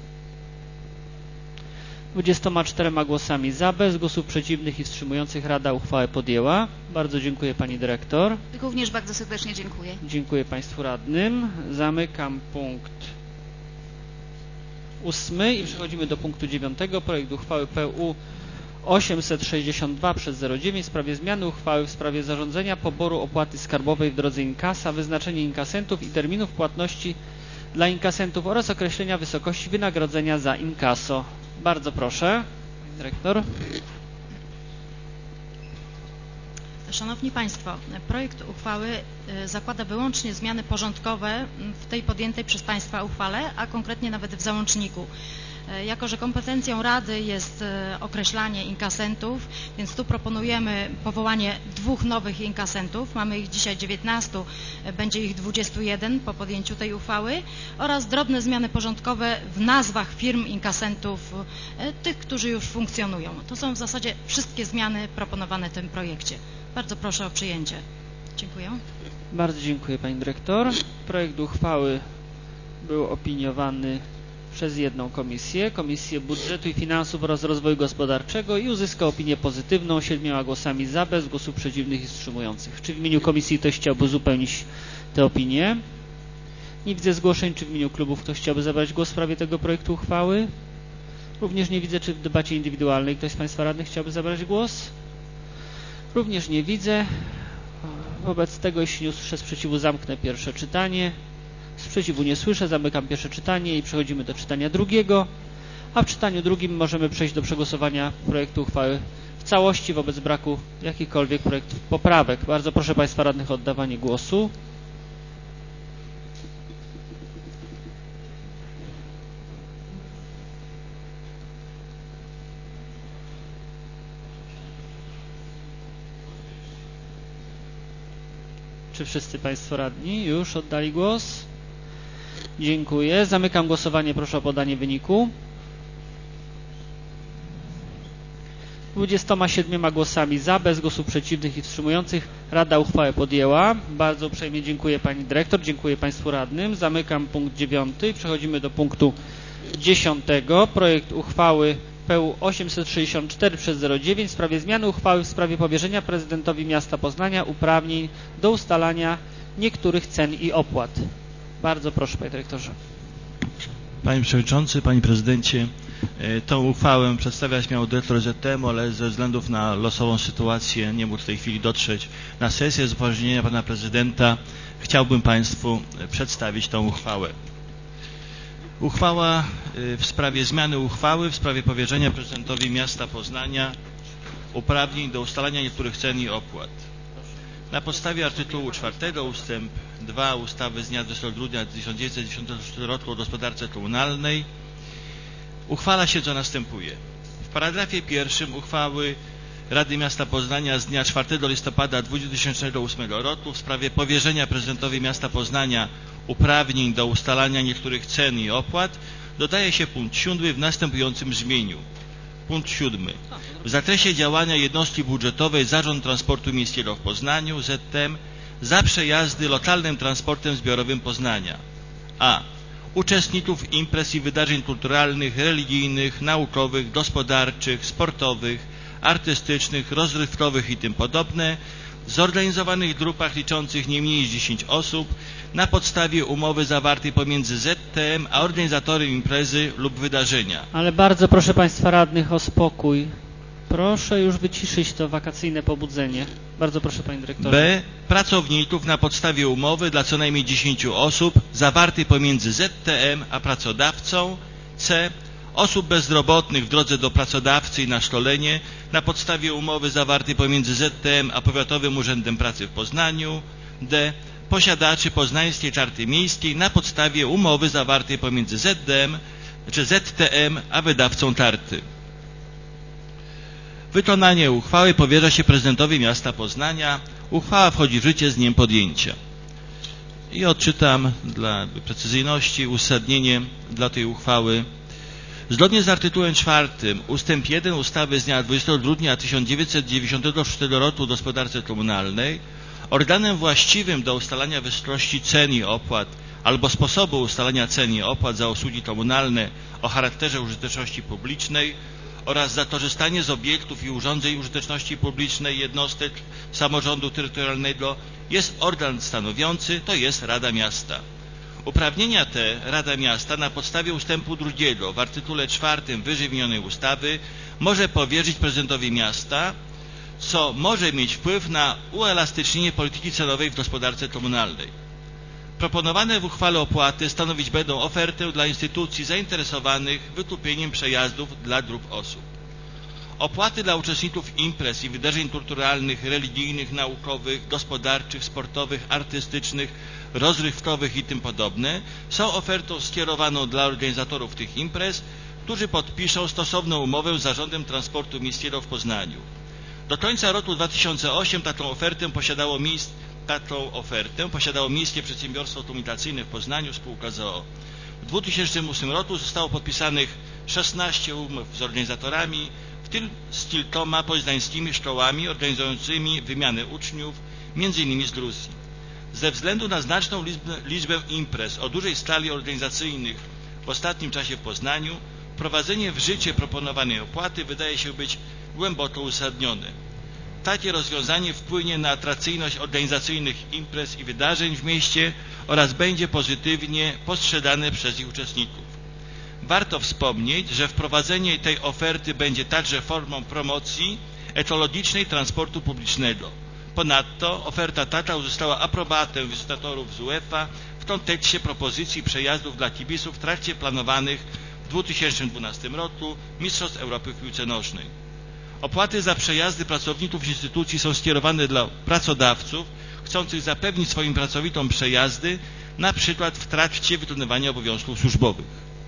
dwudziestoma czterema głosami za, bez głosów przeciwnych i wstrzymujących Rada uchwałę podjęła. Bardzo dziękuję Pani Dyrektor. Również bardzo serdecznie dziękuję. Dziękuję Państwu radnym. Zamykam punkt ósmy i przechodzimy do punktu dziewiątego. Projekt uchwały P U osiemset sześćdziesiąt dwa przez zero dziewięć w sprawie zmiany uchwały w sprawie zarządzenia poboru opłaty skarbowej w drodze inkasa, wyznaczenie inkasentów i terminów płatności dla inkasentów oraz określenia wysokości wynagrodzenia za inkaso. Bardzo proszę, Pani Dyrektor. Szanowni Państwo, projekt uchwały zakłada wyłącznie zmiany porządkowe w tej podjętej przez Państwa uchwale, a konkretnie nawet w załączniku. Jako że kompetencją Rady jest określanie inkasentów, więc tu proponujemy powołanie dwóch nowych inkasentów. Mamy ich dzisiaj dziewiętnastu, będzie ich dwudziestu jeden po podjęciu tej uchwały oraz drobne zmiany porządkowe w nazwach firm inkasentów, tych, którzy już funkcjonują. To są w zasadzie wszystkie zmiany proponowane w tym projekcie. Bardzo proszę o przyjęcie. Dziękuję. Bardzo dziękuję Pani Dyrektor. Projekt uchwały był opiniowany przez jedną komisję, Komisję Budżetu i Finansów oraz Rozwoju Gospodarczego i uzyskał opinię pozytywną siedmioma głosami za, bez głosów przeciwnych i wstrzymujących. Czy w imieniu komisji ktoś chciałby uzupełnić tę opinię? Nie widzę zgłoszeń. Czy w imieniu klubów ktoś chciałby zabrać głos w sprawie tego projektu uchwały? Również nie widzę. Czy w debacie indywidualnej ktoś z Państwa radnych chciałby zabrać głos? Również nie widzę. Wobec tego, jeśli nie usłyszę sprzeciwu, zamknę pierwsze czytanie. Sprzeciwu nie słyszę, zamykam pierwsze czytanie i przechodzimy do czytania drugiego, a w czytaniu drugim możemy przejść do przegłosowania projektu uchwały w całości wobec braku jakichkolwiek projektów poprawek. Bardzo proszę Państwa radnych o oddawanie głosu. Czy wszyscy Państwo radni już oddali głos? Dziękuję. Zamykam głosowanie. Proszę o podanie wyniku. dwudziestoma siedmioma głosami za, bez głosów przeciwnych i wstrzymujących Rada uchwałę podjęła. Bardzo uprzejmie dziękuję Pani Dyrektor, dziękuję Państwu radnym. Zamykam punkt dziewiąty i przechodzimy do punktu dziesiątego. Projekt uchwały P U osiemset sześćdziesiąt cztery przez zero dziewięć w sprawie zmiany uchwały w sprawie powierzenia prezydentowi miasta Poznania uprawnień do ustalania niektórych cen i opłat. Bardzo proszę, Panie Dyrektorze. Panie Przewodniczący, Panie Prezydencie, tą uchwałę przedstawiać miał dyrektor Z T M-u, ale ze względów na losową sytuację nie mógł w tej chwili dotrzeć na sesję. Z upoważnienia Pana Prezydenta chciałbym Państwu przedstawić tą uchwałę. Uchwała w sprawie zmiany uchwały w sprawie powierzenia prezydentowi miasta Poznania uprawnień do ustalania niektórych cen i opłat. Na podstawie artykułu czwartego ustęp dwa ustawy z dnia dwudziestego grudnia tysiąc dziewięćset dziewięćdziesiątego czwartego roku o gospodarce komunalnej uchwala się, co następuje. W paragrafie pierwszym uchwały Rady Miasta Poznania z dnia czwartego listopada dwa tysiące ósmego roku w sprawie powierzenia prezydentowi miasta Poznania uprawnień do ustalania niektórych cen i opłat dodaje się punkt siódmy w następującym brzmieniu. Punkt siódmy. W zakresie działania jednostki budżetowej Zarząd Transportu Miejskiego w Poznaniu Z T M za przejazdy lokalnym transportem zbiorowym Poznania. A. Uczestników imprez i wydarzeń kulturalnych, religijnych, naukowych, gospodarczych, sportowych, artystycznych, rozrywkowych i tym podobne, zorganizowanych w grupach liczących nie mniej niż dziesięć osób na podstawie umowy zawartej pomiędzy Z T M a organizatorem imprezy lub wydarzenia. Ale bardzo proszę Państwa radnych o spokój. Proszę już wyciszyć to wakacyjne pobudzenie. Bardzo proszę, Panie Dyrektorze. B. Pracowników na podstawie umowy dla co najmniej dziesięciu osób zawartej pomiędzy Z T M a pracodawcą. C. Osób bezrobotnych w drodze do pracodawcy i na szkolenie na podstawie umowy zawartej pomiędzy Z T M a Powiatowym Urzędem Pracy w Poznaniu. D. Posiadaczy poznańskiej karty miejskiej na podstawie umowy zawartej pomiędzy Z D M czy Z T M a wydawcą karty. Wykonanie uchwały powierza się prezydentowi miasta Poznania. Uchwała wchodzi w życie z dniem podjęcia. I odczytam dla precyzyjności uzasadnienie dla tej uchwały. Zgodnie z artykułem czwartym ustęp jeden ustawy z dnia dwudziestego grudnia tysiąc dziewięćset dziewięćdziesiątego szóstego roku o gospodarce komunalnej organem właściwym do ustalania wysokości cen i opłat albo sposobu ustalania cen i opłat za usługi komunalne o charakterze użyteczności publicznej oraz za korzystanie z obiektów i urządzeń użyteczności publicznej jednostek samorządu terytorialnego jest organ stanowiący, to jest Rada Miasta. Uprawnienia te Rada Miasta na podstawie ustępu drugiego w artykule czwartym wyżej wymienionej ustawy może powierzyć prezydentowi miasta, co może mieć wpływ na uelastycznienie polityki cenowej w gospodarce komunalnej. Proponowane w uchwale opłaty stanowić będą ofertę dla instytucji zainteresowanych wykupieniem przejazdów dla grup osób. Opłaty dla uczestników imprez i wydarzeń kulturalnych, religijnych, naukowych, gospodarczych, sportowych, artystycznych, rozrywkowych i tym podobne są ofertą skierowaną dla organizatorów tych imprez, którzy podpiszą stosowną umowę z Zarządem Transportu Miejskiego w Poznaniu. Do końca roku dwa tysiące ósmego taką ofertę posiadało miejsce, taką ofertę posiadało Miejskie Przedsiębiorstwo Komunikacyjne w Poznaniu, spółka z o o. W dwa tysiące ósmym roku zostało podpisanych szesnaście umów z organizatorami, w tym z kilkoma poznańskimi szkołami organizującymi wymianę uczniów, między innymi z Gruzji. Ze względu na znaczną liczbę, liczbę imprez o dużej skali organizacyjnych w ostatnim czasie w Poznaniu, wprowadzenie w życie proponowanej opłaty wydaje się być głęboko uzasadnione. Takie rozwiązanie wpłynie na atrakcyjność organizacyjnych imprez i wydarzeń w mieście oraz będzie pozytywnie postrzegane przez ich uczestników. Warto wspomnieć, że wprowadzenie tej oferty będzie także formą promocji ekologicznej transportu publicznego. Ponadto oferta taka uzyskała aprobatę wizytatorów z UEFA w kontekście propozycji przejazdów dla kibiców w trakcie planowanych w dwa tysiące dwunastym roku Mistrzostw Europy w piłce nożnej. Opłaty za przejazdy pracowników instytucji są skierowane dla pracodawców chcących zapewnić swoim pracownikom przejazdy, na przykład w trakcie wykonywania obowiązków służbowych.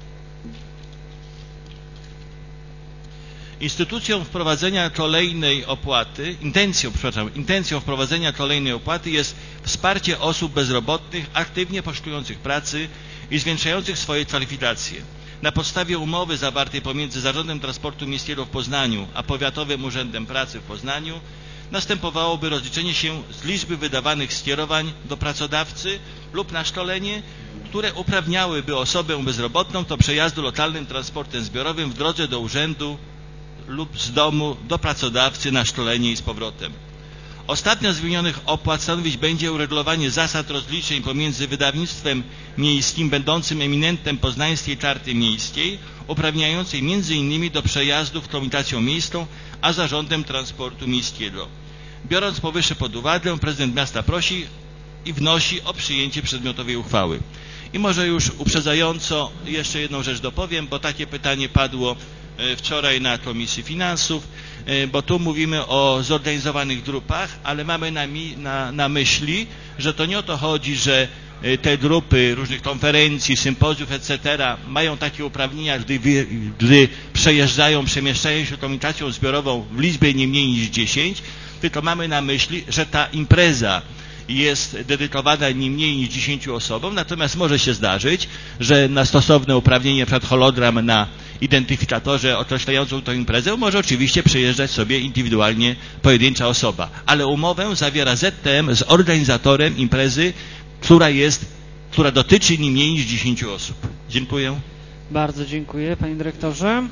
Instytucją wprowadzenia kolejnej opłaty, intencją, przepraszam, intencją wprowadzenia kolejnej opłaty jest wsparcie osób bezrobotnych, aktywnie poszukujących pracy i zwiększających swoje kwalifikacje. Na podstawie umowy zawartej pomiędzy Zarządem Transportu Miejskiego w Poznaniu a Powiatowym Urzędem Pracy w Poznaniu następowałoby rozliczenie się z liczby wydawanych skierowań do pracodawcy lub na szkolenie, które uprawniałyby osobę bezrobotną do przejazdu lokalnym transportem zbiorowym w drodze do urzędu lub z domu do pracodawcy na szkolenie i z powrotem. Ostatnia z wymienionych opłat stanowić będzie uregulowanie zasad rozliczeń pomiędzy wydawnictwem miejskim będącym eminentem poznańskiej karty miejskiej, uprawniającej między innymi do przejazdów komunikacją miejską, a Zarządem Transportu Miejskiego. Biorąc powyższe pod uwagę, prezydent miasta prosi i wnosi o przyjęcie przedmiotowej uchwały. I może już uprzedzająco jeszcze jedną rzecz dopowiem, bo takie pytanie padło wczoraj na Komisji Finansów, bo tu mówimy o zorganizowanych grupach, ale mamy na, mi, na, na myśli, że to nie o to chodzi, że te grupy różnych konferencji, sympozjów, et cetera mają takie uprawnienia, gdy, gdy przejeżdżają, przemieszczają się komunikacją zbiorową w liczbie nie mniej niż dziesięć, tylko mamy na myśli, że ta impreza jest dedykowana nie mniej niż dziesięciu osobom, natomiast może się zdarzyć, że na stosowne uprawnienie, przed hologram na identyfikatorze określającą tę imprezę może oczywiście przejeżdżać sobie indywidualnie pojedyncza osoba, ale umowę zawiera Z T M z organizatorem imprezy, która jest, która dotyczy nie mniej niż dziesięciu osób. Dziękuję. Bardzo dziękuję, panie dyrektorze.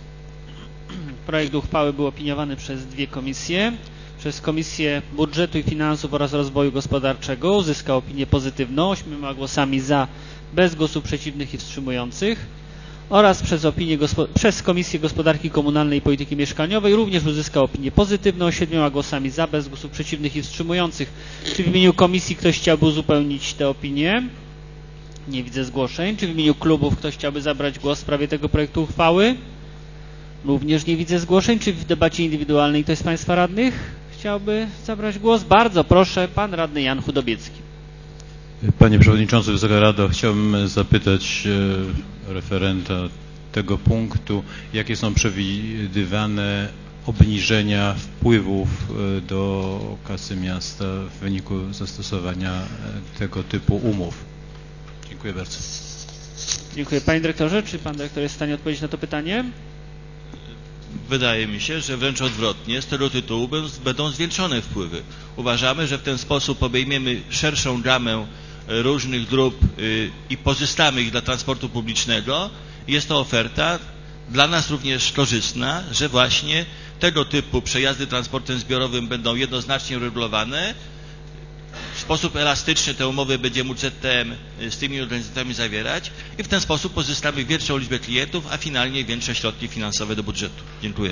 Projekt uchwały był opiniowany przez dwie komisje. Przez Komisję Budżetu i Finansów oraz Rozwoju Gospodarczego uzyskał opinię pozytywną ośmioma głosami za, bez głosów przeciwnych i wstrzymujących, oraz przez, opinię przez Komisję Gospodarki Komunalnej i Polityki Mieszkaniowej również uzyskał opinię pozytywną siedmioma głosami za, bez głosów przeciwnych i wstrzymujących. Czy w imieniu komisji ktoś chciałby uzupełnić tę opinię? Nie widzę zgłoszeń. Czy w imieniu klubów ktoś chciałby zabrać głos w sprawie tego projektu uchwały? Również nie widzę zgłoszeń. Czy w debacie indywidualnej ktoś z Państwa radnych chciałby zabrać głos? Bardzo proszę, pan radny Jan Chudobiecki. Panie Przewodniczący, Wysoka Rado, chciałbym zapytać referenta tego punktu, jakie są przewidywane obniżenia wpływów do kasy miasta w wyniku zastosowania tego typu umów. Dziękuję bardzo. Dziękuję. Panie dyrektorze, czy pan dyrektor jest w stanie odpowiedzieć na to pytanie? Wydaje mi się, że wręcz odwrotnie, z tego tytułu będą zwiększone wpływy. Uważamy, że w ten sposób obejmiemy szerszą gamę różnych grup i pozyskamy ich dla transportu publicznego. Jest to oferta dla nas również korzystna, że właśnie tego typu przejazdy transportem zbiorowym będą jednoznacznie regulowane. W sposób elastyczny te umowy będzie mógł Z T M z tymi organizatorami zawierać i w ten sposób pozyskamy większą liczbę klientów, a finalnie większe środki finansowe do budżetu. Dziękuję.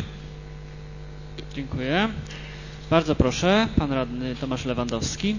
Dziękuję. Bardzo proszę, pan radny Tomasz Lewandowski.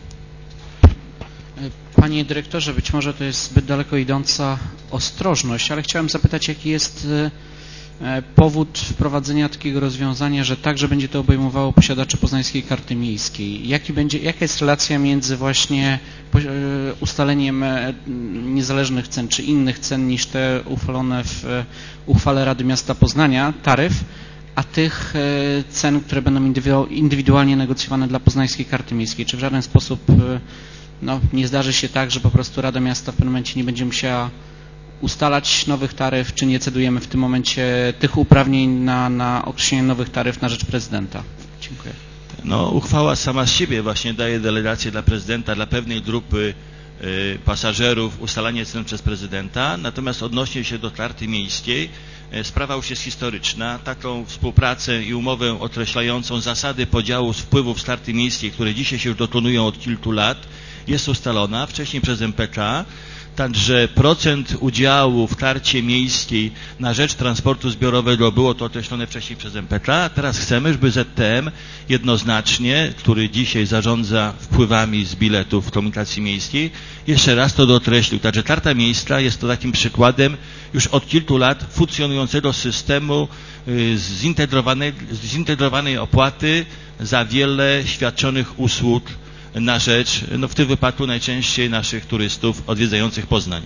Panie dyrektorze, być może to jest zbyt daleko idąca ostrożność, ale chciałem zapytać, jaki jest powód wprowadzenia takiego rozwiązania, że także będzie to obejmowało posiadaczy poznańskiej karty miejskiej. Jaki będzie, jaka jest relacja między właśnie ustaleniem niezależnych cen, czy innych cen niż te uchwalone w uchwale Rady Miasta Poznania, taryf, a tych cen, które będą indywidualnie negocjowane dla poznańskiej karty miejskiej? Czy w żaden sposób no, nie zdarzy się tak, że po prostu Rada Miasta w pewnym momencie nie będzie musiała ustalać nowych taryf, czy nie cedujemy w tym momencie tych uprawnień na, na określenie nowych taryf na rzecz prezydenta? Dziękuję. No, uchwała sama z siebie właśnie daje delegację dla prezydenta, dla pewnej grupy y, pasażerów, ustalanie cen przez prezydenta, natomiast odnośnie się do karty miejskiej, y, sprawa już jest historyczna. Taką współpracę i umowę określającą zasady podziału wpływów z karty miejskiej, które dzisiaj się już dokonują od kilku lat, jest ustalona wcześniej przez M P K. Także procent udziału w karcie miejskiej na rzecz transportu zbiorowego było to określone wcześniej przez M P K, a teraz chcemy, żeby Z T M jednoznacznie, który dzisiaj zarządza wpływami z biletów w komunikacji miejskiej, jeszcze raz to dookreślił. Także karta miejska jest to takim przykładem już od kilku lat funkcjonującego systemu zintegrowanej, zintegrowanej opłaty za wiele świadczonych usług na rzecz, no w tym wypadku najczęściej naszych turystów odwiedzających Poznań.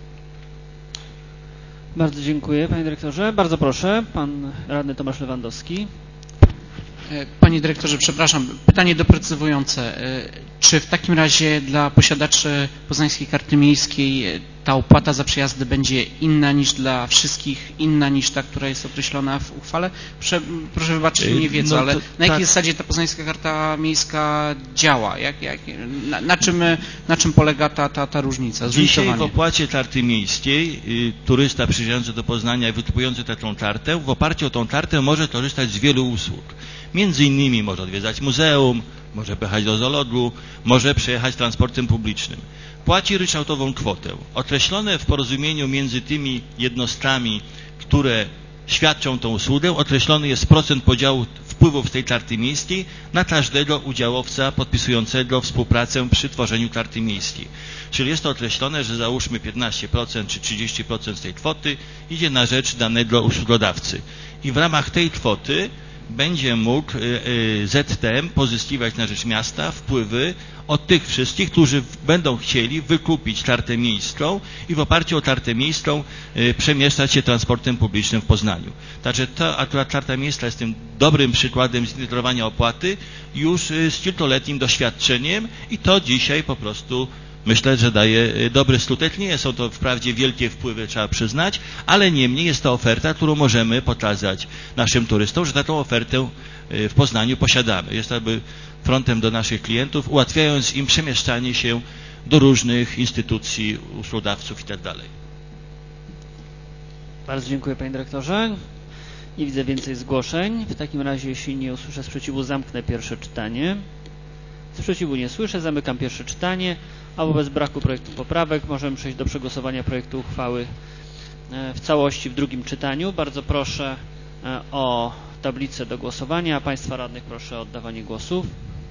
Bardzo dziękuję, panie dyrektorze. Bardzo proszę, pan radny Tomasz Lewandowski. Panie dyrektorze, przepraszam, pytanie doprecyzowujące. Czy w takim razie dla posiadaczy poznańskiej karty miejskiej ta opłata za przejazdy będzie inna niż dla wszystkich, inna niż ta, która jest określona w uchwale? Proszę, proszę wybaczyć, nie wiedzę, no ale na jakiej tak. zasadzie ta poznańska karta miejska działa? Jak, jak, na, na, czym, na czym polega ta, ta, ta różnica? Dzisiaj w opłacie karty miejskiej y, turysta przyjeżdżający do Poznania i wykupujący taką kartę, w oparciu o tą kartę może korzystać z wielu usług. Między innymi może odwiedzać muzeum, może pojechać do zoologu, może przejechać transportem publicznym. Płaci ryczałtową kwotę. Określone w porozumieniu między tymi jednostkami, które świadczą tą usługę, określony jest procent podziału wpływów z tej karty miejskiej na każdego udziałowca podpisującego współpracę przy tworzeniu karty miejskiej. Czyli jest to określone, że załóżmy piętnaście procent czy trzydzieści procent z tej kwoty idzie na rzecz danego usługodawcy. I w ramach tej kwoty będzie mógł Z T M pozyskiwać na rzecz miasta wpływy od tych wszystkich, którzy będą chcieli wykupić kartę miejską i w oparciu o kartę miejską przemieszczać się transportem publicznym w Poznaniu. Także ta akurat karta miejska jest tym dobrym przykładem zintegrowania opłaty już z kilkuletnim doświadczeniem i to dzisiaj po prostu myślę, że daje dobry skutek. Nie są to wprawdzie wielkie wpływy, trzeba przyznać, ale niemniej jest to oferta, którą możemy pokazać naszym turystom, że taką ofertę w Poznaniu posiadamy. Jest to jakby frontem do naszych klientów, ułatwiając im przemieszczanie się do różnych instytucji, usługodawców itd. Bardzo dziękuję, panie dyrektorze. Nie widzę więcej zgłoszeń. W takim razie, jeśli nie usłyszę sprzeciwu, zamknę pierwsze czytanie. Sprzeciwu nie słyszę, zamykam pierwsze czytanie, a wobec braku projektu poprawek możemy przejść do przegłosowania projektu uchwały w całości w drugim czytaniu. Bardzo proszę o tablicę do głosowania, a państwa radnych proszę o oddawanie głosów.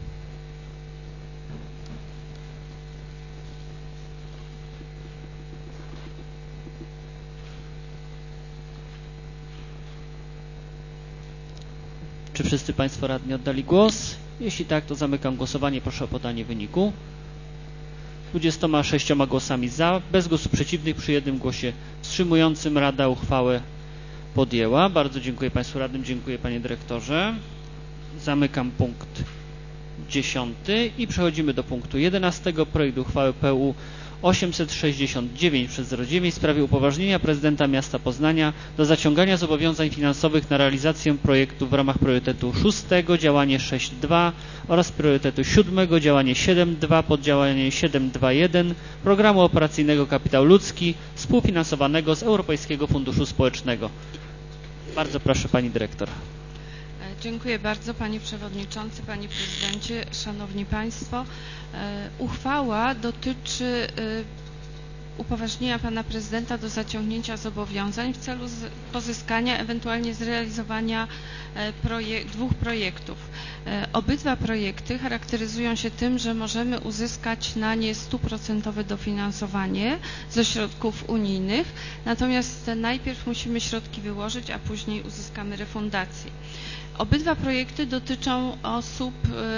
Czy wszyscy państwo radni oddali głos? Jeśli tak, to zamykam głosowanie. Proszę o podanie wyniku. dwudziestoma sześcioma głosami za, bez głosów przeciwnych, przy jednym głosie wstrzymującym Rada uchwałę podjęła. Bardzo dziękuję państwu radnym, dziękuję panie dyrektorze. Zamykam punkt dziesiąty i przechodzimy do punktu jedenastego. Projekt uchwały P U osiemset sześćdziesiąt dziewięć przez zero dziewięć w sprawie upoważnienia prezydenta miasta Poznania do zaciągania zobowiązań finansowych na realizację projektu w ramach priorytetu szóstego działanie sześć dwa oraz priorytetu siódmego działanie siedem dwa poddziałanie siedem dwa jeden programu operacyjnego Kapitał Ludzki współfinansowanego z Europejskiego Funduszu Społecznego. Bardzo proszę pani dyrektor. Dziękuję bardzo panie przewodniczący, panie prezydencie, szanowni państwo. Uchwała dotyczy upoważnienia pana prezydenta do zaciągnięcia zobowiązań w celu pozyskania, ewentualnie zrealizowania projek- dwóch projektów. Obydwa projekty charakteryzują się tym, że możemy uzyskać na nie stuprocentowe dofinansowanie ze środków unijnych, natomiast najpierw musimy środki wyłożyć, a później uzyskamy refundację. Obydwa projekty dotyczą osób,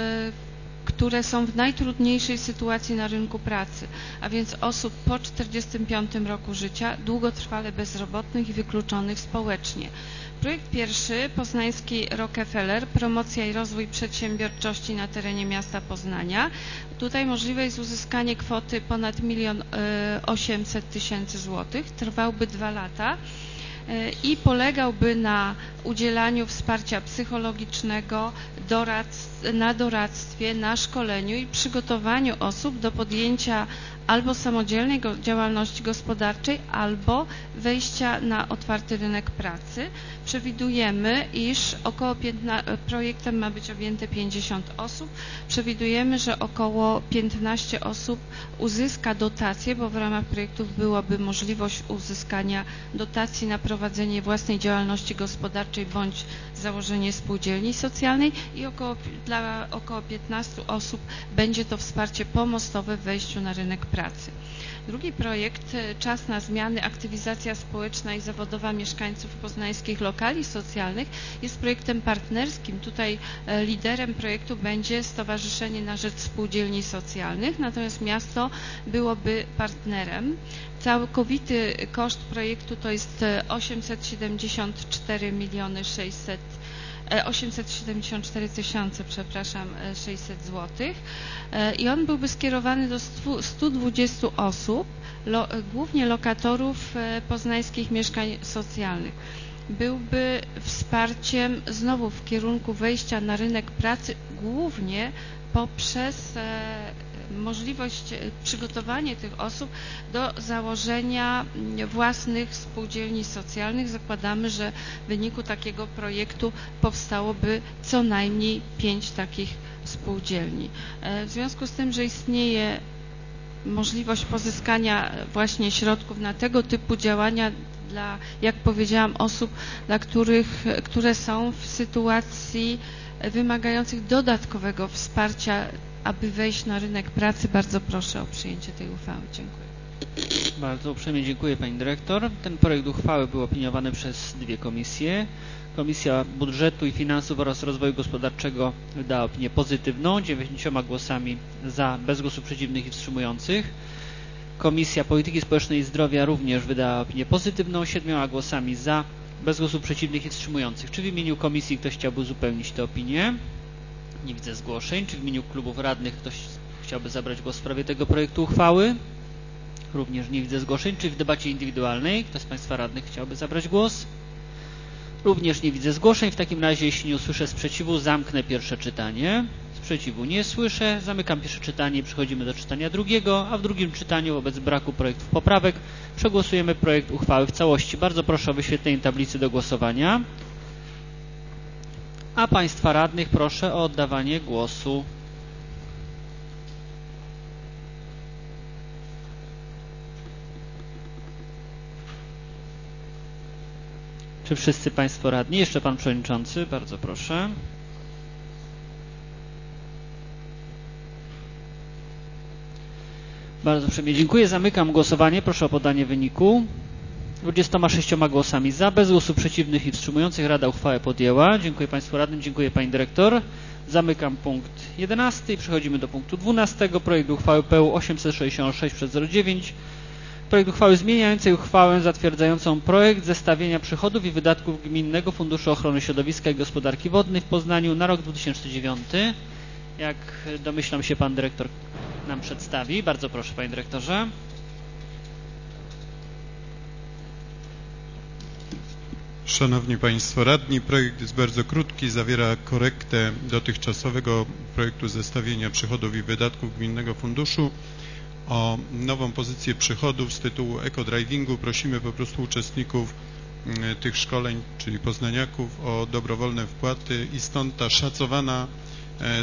które są w najtrudniejszej sytuacji na rynku pracy, a więc osób po czterdziestym piątym roku życia, długotrwale bezrobotnych i wykluczonych społecznie. Projekt pierwszy, poznański Rockefeller, promocja i rozwój przedsiębiorczości na terenie miasta Poznania. Tutaj możliwe jest uzyskanie kwoty ponad milion osiemset tysięcy złotych, trwałby dwa lata i polegałby na udzielaniu wsparcia psychologicznego, doradz, na doradztwie, na szkoleniu i przygotowaniu osób do podjęcia albo samodzielnej działalności gospodarczej, albo wejścia na otwarty rynek pracy. Przewidujemy, iż około piętnaście, projektem ma być objęte pięćdziesiąt osób. Przewidujemy, że około piętnaście osób uzyska dotację, bo w ramach projektów byłaby możliwość uzyskania dotacji na prowadzenie własnej działalności gospodarczej bądź założenie spółdzielni socjalnej i około, dla około piętnastu osób będzie to wsparcie pomostowe w wejściu na rynek pracy. Drugi projekt, Czas na zmiany, aktywizacja społeczna i zawodowa mieszkańców poznańskich lokali socjalnych, jest projektem partnerskim. Tutaj liderem projektu będzie Stowarzyszenie na Rzecz Spółdzielni Socjalnych, natomiast miasto byłoby partnerem. Całkowity koszt projektu to jest osiemset siedemdziesiąt cztery miliony sześćset osiemset siedemdziesiąt cztery tysiące, przepraszam, sześćset złotych i on byłby skierowany do stu dwudziestu osób, lo, głównie lokatorów poznańskich mieszkań socjalnych. Byłby wsparciem znowu w kierunku wejścia na rynek pracy, głównie poprzez możliwość przygotowania tych osób do założenia własnych spółdzielni socjalnych. Zakładamy, że w wyniku takiego projektu powstałoby co najmniej pięć takich spółdzielni. W związku z tym, że istnieje możliwość pozyskania właśnie środków na tego typu działania dla, jak powiedziałam, osób, dla których, które są w sytuacji wymagających dodatkowego wsparcia, aby wejść na rynek pracy, bardzo proszę o przyjęcie tej uchwały. Dziękuję. Bardzo uprzejmie dziękuję Pani Dyrektor. Ten projekt uchwały był opiniowany przez dwie komisje. Komisja Budżetu i Finansów oraz Rozwoju Gospodarczego wydała opinię pozytywną, dziewięćdziesięcioma głosami za, bez głosów przeciwnych i wstrzymujących. Komisja Polityki Społecznej i Zdrowia również wydała opinię pozytywną, siedmioma głosami za, bez głosów przeciwnych i wstrzymujących. Czy w imieniu komisji ktoś chciałby uzupełnić tę opinię? Nie widzę zgłoszeń. Czy w imieniu klubów radnych ktoś chciałby zabrać głos w sprawie tego projektu uchwały? Również nie widzę zgłoszeń. Czy w debacie indywidualnej ktoś z Państwa radnych chciałby zabrać głos? Również nie widzę zgłoszeń. W takim razie, jeśli nie usłyszę sprzeciwu, zamknę pierwsze czytanie. Sprzeciwu nie słyszę. Zamykam pierwsze czytanie i przechodzimy do czytania drugiego, a w drugim czytaniu wobec braku projektów poprawek przegłosujemy projekt uchwały w całości. Bardzo proszę o wyświetlenie tablicy do głosowania. A Państwa radnych proszę o oddawanie głosu. Czy wszyscy Państwo radni? Jeszcze Pan Przewodniczący, bardzo proszę. Bardzo uprzejmie dziękuję. Zamykam głosowanie. Proszę o podanie wyniku. dwudziestoma sześcioma głosami za, bez głosów przeciwnych i wstrzymujących Rada uchwałę podjęła. Dziękuję Państwu radnym, dziękuję Pani Dyrektor. Zamykam punkt jedenasty i przechodzimy do punktu dwunastego. Projekt uchwały P U osiemset sześćdziesiąt sześć przez zero dziewięć. Projekt uchwały zmieniającej uchwałę zatwierdzającą projekt zestawienia przychodów i wydatków Gminnego Funduszu Ochrony Środowiska i Gospodarki Wodnej w Poznaniu na rok dwa tysiące dziewiąty. Jak domyślam się, Pan Dyrektor nam przedstawi. Bardzo proszę, Panie Dyrektorze. Szanowni Państwo Radni, projekt jest bardzo krótki, zawiera korektę dotychczasowego projektu zestawienia przychodów i wydatków Gminnego Funduszu. O nową pozycję przychodów z tytułu ekodrivingu prosimy po prostu uczestników tych szkoleń, czyli poznaniaków, o dobrowolne wpłaty i stąd ta szacowana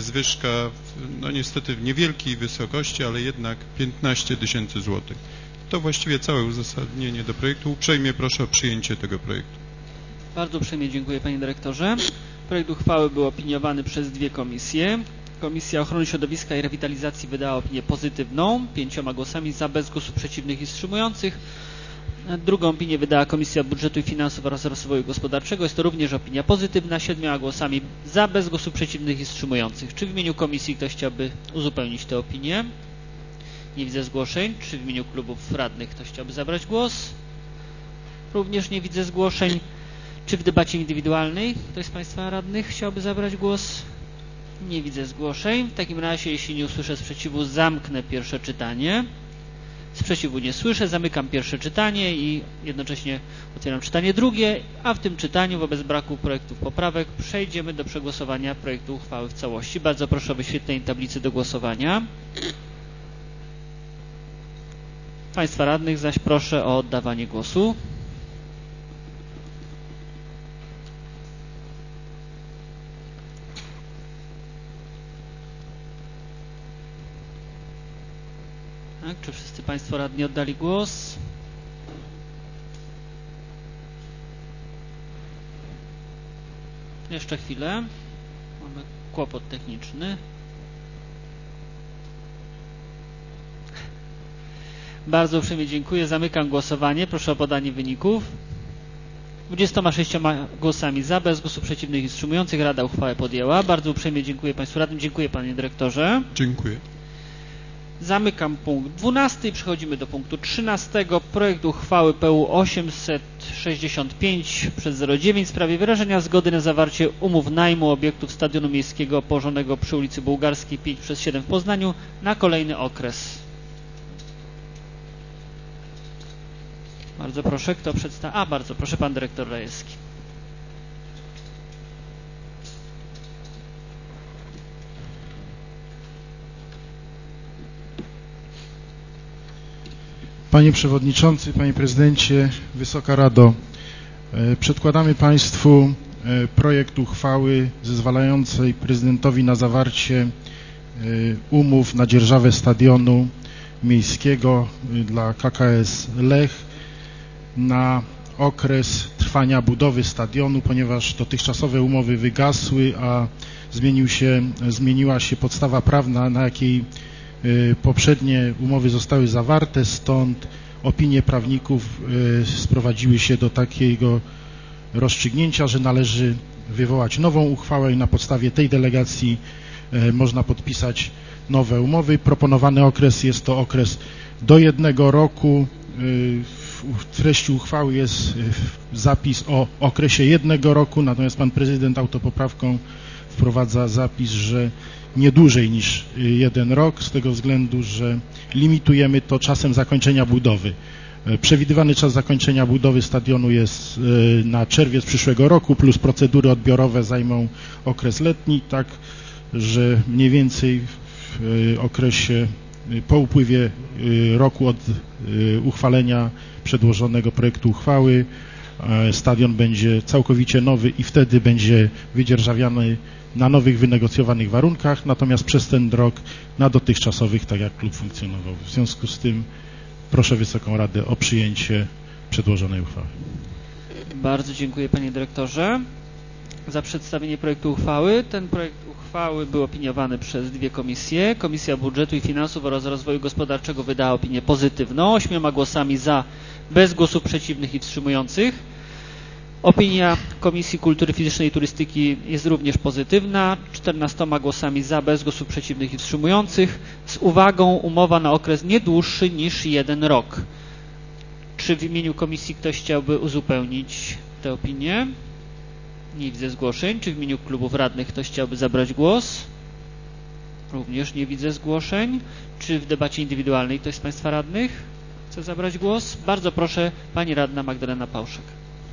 zwyżka, no niestety w niewielkiej wysokości, ale jednak piętnaście tysięcy złotych. To właściwie całe uzasadnienie do projektu. Uprzejmie proszę o przyjęcie tego projektu. Bardzo uprzejmie dziękuję panie dyrektorze. Projekt uchwały był opiniowany przez dwie komisje. Komisja Ochrony Środowiska i Rewitalizacji wydała opinię pozytywną, pięcioma głosami za, bez głosów przeciwnych i wstrzymujących. Drugą opinię wydała Komisja Budżetu i Finansów oraz Rozwoju Gospodarczego. Jest to również opinia pozytywna, siedmioma głosami za, bez głosów przeciwnych i wstrzymujących. Czy w imieniu komisji ktoś chciałby uzupełnić tę opinię? Nie widzę zgłoszeń. Czy w imieniu klubów radnych ktoś chciałby zabrać głos? Również nie widzę zgłoszeń. Czy w debacie indywidualnej ktoś z Państwa radnych chciałby zabrać głos? Nie widzę zgłoszeń. W takim razie, jeśli nie usłyszę sprzeciwu, zamknę pierwsze czytanie. Sprzeciwu nie słyszę, zamykam pierwsze czytanie i jednocześnie otwieram czytanie drugie, a w tym czytaniu wobec braku projektów poprawek przejdziemy do przegłosowania projektu uchwały w całości. Bardzo proszę o wyświetlenie tablicy do głosowania. Państwa radnych zaś proszę o oddawanie głosu. Tak, czy wszyscy Państwo radni oddali głos? Jeszcze chwilę. Mamy kłopot techniczny. Bardzo uprzejmie dziękuję. Zamykam głosowanie. Proszę o podanie wyników. dwudziestoma sześcioma głosami za, bez głosów przeciwnych i wstrzymujących Rada uchwałę podjęła. Bardzo uprzejmie dziękuję Państwu radnym. Dziękuję Panie Dyrektorze. Dziękuję. Zamykam punkt dwunasty i przechodzimy do punktu trzynastego. Projekt uchwały P U osiemset sześćdziesiąt pięć przez zero dziewięć w sprawie wyrażenia zgody na zawarcie umów najmu obiektów stadionu miejskiego położonego przy ulicy Bułgarskiej pięć przez siedem w Poznaniu na kolejny okres. Bardzo proszę, kto przedstawi... A, bardzo proszę, pan dyrektor Rajewski. Panie Przewodniczący, Panie Prezydencie, Wysoka Rado, przedkładamy Państwu projekt uchwały zezwalającej prezydentowi na zawarcie umów na dzierżawę stadionu miejskiego dla K K S Lech na okres trwania budowy stadionu, ponieważ dotychczasowe umowy wygasły, a zmienił się, zmieniła się podstawa prawna, na jakiej poprzednie umowy zostały zawarte, stąd opinie prawników sprowadziły się do takiego rozstrzygnięcia, że należy wywołać nową uchwałę i na podstawie tej delegacji można podpisać nowe umowy. Proponowany okres jest to okres do jednego roku. W treści uchwały jest zapis o okresie jednego roku, natomiast pan prezydent autopoprawką wprowadza zapis, że nie dłużej niż jeden rok, z tego względu, że limitujemy to czasem zakończenia budowy. Przewidywany czas zakończenia budowy stadionu jest na czerwiec przyszłego roku, plus procedury odbiorowe zajmą okres letni, tak, że mniej więcej w okresie, po upływie roku od uchwalenia przedłożonego projektu uchwały stadion będzie całkowicie nowy i wtedy będzie wydzierżawiany na nowych, wynegocjowanych warunkach, natomiast przez ten rok na dotychczasowych, tak jak klub funkcjonował. W związku z tym proszę Wysoką Radę o przyjęcie przedłożonej uchwały. Bardzo dziękuję Panie Dyrektorze za przedstawienie projektu uchwały. Ten projekt uchwały był opiniowany przez dwie komisje. Komisja Budżetu i Finansów oraz Rozwoju Gospodarczego wydała opinię pozytywną, ośmioma głosami za, bez głosów przeciwnych i wstrzymujących. Opinia Komisji Kultury Fizycznej i Turystyki jest również pozytywna, czternastoma głosami za, bez głosów przeciwnych i wstrzymujących, z uwagą umowa na okres nie dłuższy niż jeden rok. Czy w imieniu komisji ktoś chciałby uzupełnić tę opinię? Nie widzę zgłoszeń. Czy w imieniu klubów radnych ktoś chciałby zabrać głos? Również nie widzę zgłoszeń. Czy w debacie indywidualnej ktoś z Państwa radnych chce zabrać głos? Bardzo proszę, Pani Radna Magdalena Pałszak.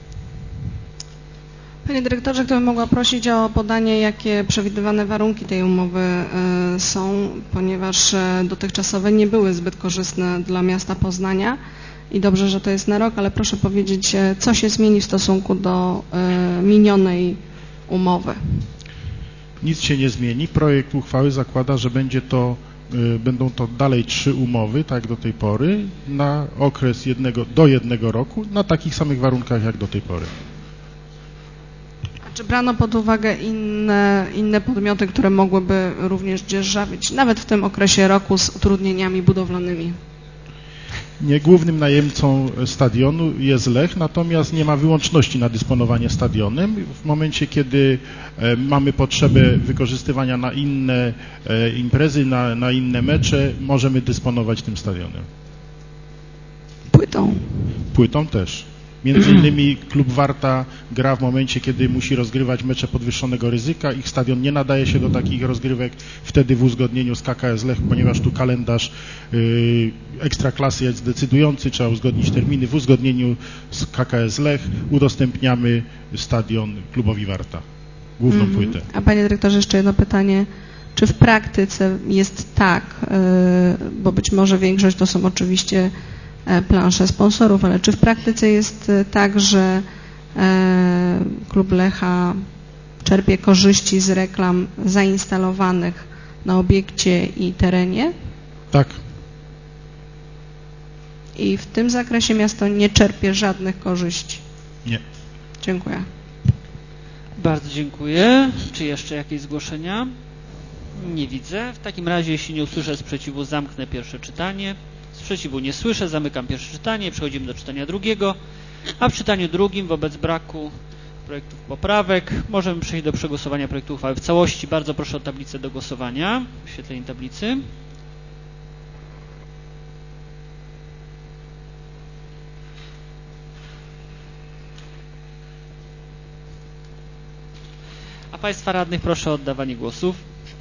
Panie Dyrektorze, gdybym mogła prosić o podanie, jakie przewidywane warunki tej umowy są, ponieważ dotychczasowe nie były zbyt korzystne dla miasta Poznania i dobrze, że to jest na rok, ale proszę powiedzieć, co się zmieni w stosunku do minionej umowy. Nic się nie zmieni. Projekt uchwały zakłada, że będzie to będą to dalej trzy umowy, tak jak do tej pory, na okres jednego, do jednego roku, na takich samych warunkach jak do tej pory. A czy brano pod uwagę inne, inne podmioty, które mogłyby również dzierżawić, nawet w tym okresie roku, z utrudnieniami budowlanymi? Nie, głównym najemcą stadionu jest Lech, natomiast nie ma wyłączności na dysponowanie stadionem. W momencie, kiedy e, mamy potrzebę wykorzystywania na inne e, imprezy, na, na inne mecze, możemy dysponować tym stadionem. Płytą? Płytą też. Między innymi klub Warta gra w momencie, kiedy musi rozgrywać mecze podwyższonego ryzyka. Ich stadion nie nadaje się do takich rozgrywek. Wtedy w uzgodnieniu z K K S Lech, ponieważ tu kalendarz yy, ekstraklasy jest decydujący, trzeba uzgodnić terminy. W uzgodnieniu z K K S Lech udostępniamy stadion klubowi Warta, główną mm. płytę. A panie dyrektorze, jeszcze jedno pytanie. Czy w praktyce jest tak, yy, bo być może większość to są oczywiście plansze sponsorów, ale czy w praktyce jest tak, że e, klub Lecha czerpie korzyści z reklam zainstalowanych na obiekcie i terenie? Tak. I w tym zakresie miasto nie czerpie żadnych korzyści? Nie. Dziękuję. Bardzo dziękuję. Czy jeszcze jakieś zgłoszenia? Nie widzę. W takim razie, jeśli nie usłyszę sprzeciwu, zamknę pierwsze czytanie. Sprzeciwu nie słyszę, zamykam pierwsze czytanie, przechodzimy do czytania drugiego, a w czytaniu drugim wobec braku projektów poprawek możemy przejść do przegłosowania projektu uchwały w całości. Bardzo proszę o tablicę do głosowania, wyświetlenie tablicy. A Państwa radnych proszę o oddawanie głosów.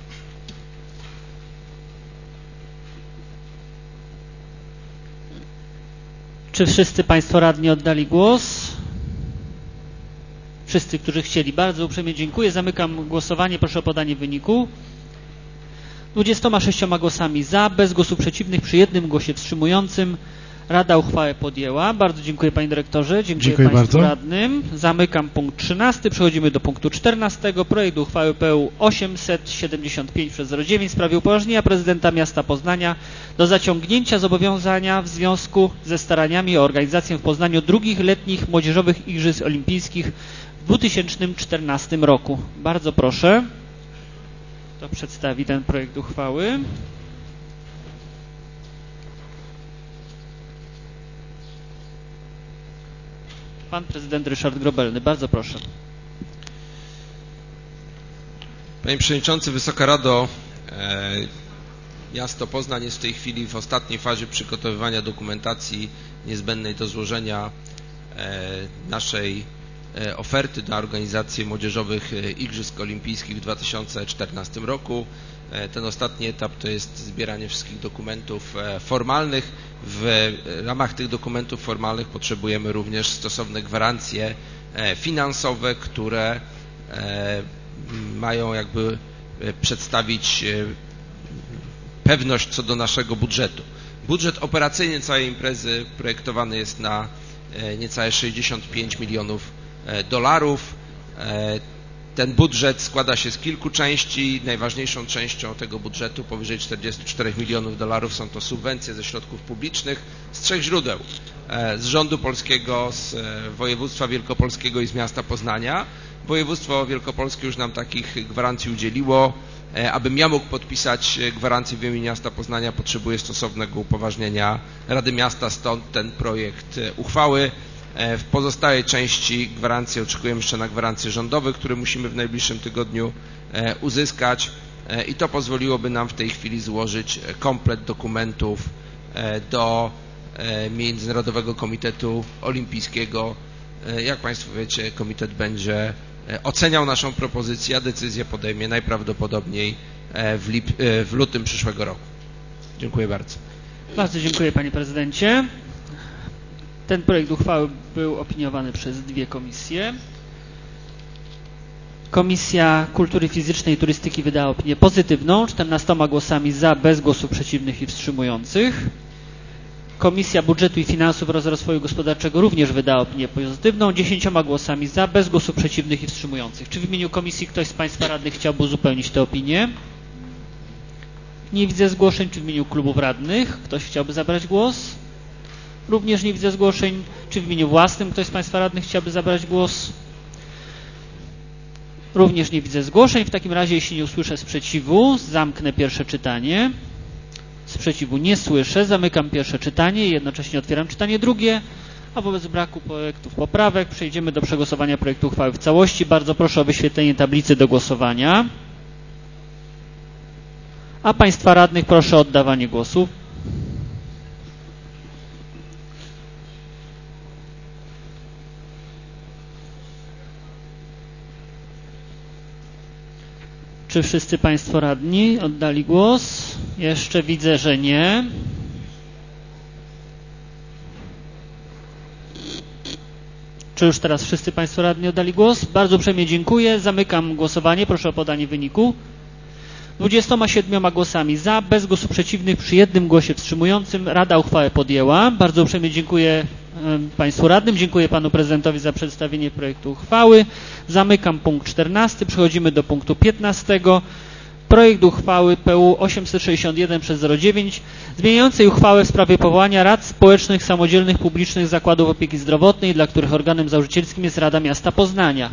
Czy wszyscy Państwo radni oddali głos? Wszyscy, którzy chcieli. Bardzo uprzejmie dziękuję. Zamykam głosowanie. Proszę o podanie wyniku. dwudziestoma sześcioma głosami za, bez głosów przeciwnych, przy jednym głosie wstrzymującym Rada uchwałę podjęła. Bardzo dziękuję Panie Dyrektorze. Dziękuję, dziękuję Państwu bardzo. radnym. Zamykam punkt trzynasty. Przechodzimy do punktu czternastego. Projekt uchwały P U osiemset siedemdziesiąt pięć przez zero dziewięć w sprawie upoważnienia prezydenta miasta Poznania do zaciągnięcia zobowiązania w związku ze staraniami o organizację w Poznaniu drugich letnich młodzieżowych Igrzysk Olimpijskich w dwa tysiące czternastym roku. Bardzo proszę. Kto przedstawi ten projekt uchwały? Pan prezydent Ryszard Grobelny. Bardzo proszę. Panie Przewodniczący, Wysoka Rado, e, miasto Poznań jest w tej chwili w ostatniej fazie przygotowywania dokumentacji niezbędnej do złożenia e, naszej e, oferty do organizacji młodzieżowych Igrzysk Olimpijskich w dwa tysiące czternastym roku. E, ten ostatni etap to jest zbieranie wszystkich dokumentów e, formalnych. W ramach tych dokumentów formalnych potrzebujemy również stosowne gwarancje e, finansowe, które e, mają jakby przedstawić e, pewność co do naszego budżetu. Budżet operacyjny całej imprezy projektowany jest na niecałe sześćdziesiąt pięć milionów dolarów. Ten budżet składa się z kilku części. Najważniejszą częścią tego budżetu, powyżej czterdziestu czterech milionów dolarów, są to subwencje ze środków publicznych z trzech źródeł. Z rządu polskiego, z województwa wielkopolskiego i z miasta Poznania. Województwo wielkopolskie już nam takich gwarancji udzieliło. Abym ja mógł podpisać gwarancję w imieniu miasta Poznania, potrzebuję stosownego upoważnienia Rady Miasta, stąd ten projekt uchwały. W pozostałej części gwarancje oczekujemy jeszcze na gwarancje rządowe, które musimy w najbliższym tygodniu uzyskać i to pozwoliłoby nam w tej chwili złożyć komplet dokumentów do Międzynarodowego Komitetu Olimpijskiego. Jak Państwo wiecie, komitet będzie oceniał naszą propozycję, a decyzję podejmie najprawdopodobniej w, lip, w lutym przyszłego roku. Dziękuję bardzo. Bardzo dziękuję Panie Prezydencie. Ten projekt uchwały był opiniowany przez dwie komisje. Komisja Kultury Fizycznej i Turystyki wydała opinię pozytywną, czternastoma głosami za, bez głosów przeciwnych i wstrzymujących. Komisja Budżetu i Finansów oraz Rozwoju Gospodarczego również wydała opinię pozytywną, dziesięcioma głosami za, bez głosów przeciwnych i wstrzymujących. Czy w imieniu komisji ktoś z Państwa radnych chciałby uzupełnić tę opinię? Nie widzę zgłoszeń. Czy w imieniu klubów radnych ktoś chciałby zabrać głos? Również nie widzę zgłoszeń. Czy w imieniu własnym ktoś z Państwa radnych chciałby zabrać głos? Również nie widzę zgłoszeń. W takim razie, jeśli nie usłyszę sprzeciwu, zamknę pierwsze czytanie. Sprzeciwu nie słyszę. Zamykam pierwsze czytanie i jednocześnie otwieram czytanie drugie. A wobec braku projektów poprawek przejdziemy do przegłosowania projektu uchwały w całości. Bardzo proszę o wyświetlenie tablicy do głosowania. A Państwa radnych proszę o oddawanie głosu. Czy wszyscy Państwo radni oddali głos? Jeszcze widzę, że nie. Czy już teraz wszyscy Państwo radni oddali głos? Bardzo uprzejmie dziękuję. Zamykam głosowanie. Proszę o podanie wyniku. dwudziestoma siedmioma głosami za, bez głosów przeciwnych, przy jednym głosie wstrzymującym Rada uchwałę podjęła. Bardzo uprzejmie dziękuję Państwu radnym. Dziękuję Panu Prezydentowi za przedstawienie projektu uchwały. Zamykam punkt czternasty. Przechodzimy do punktu piętnastego. Projekt uchwały P U osiemset sześćdziesiąt jeden przez zero dziewięć zmieniającej uchwałę w sprawie powołania rad społecznych samodzielnych publicznych zakładów opieki zdrowotnej, dla których organem założycielskim jest Rada Miasta Poznania.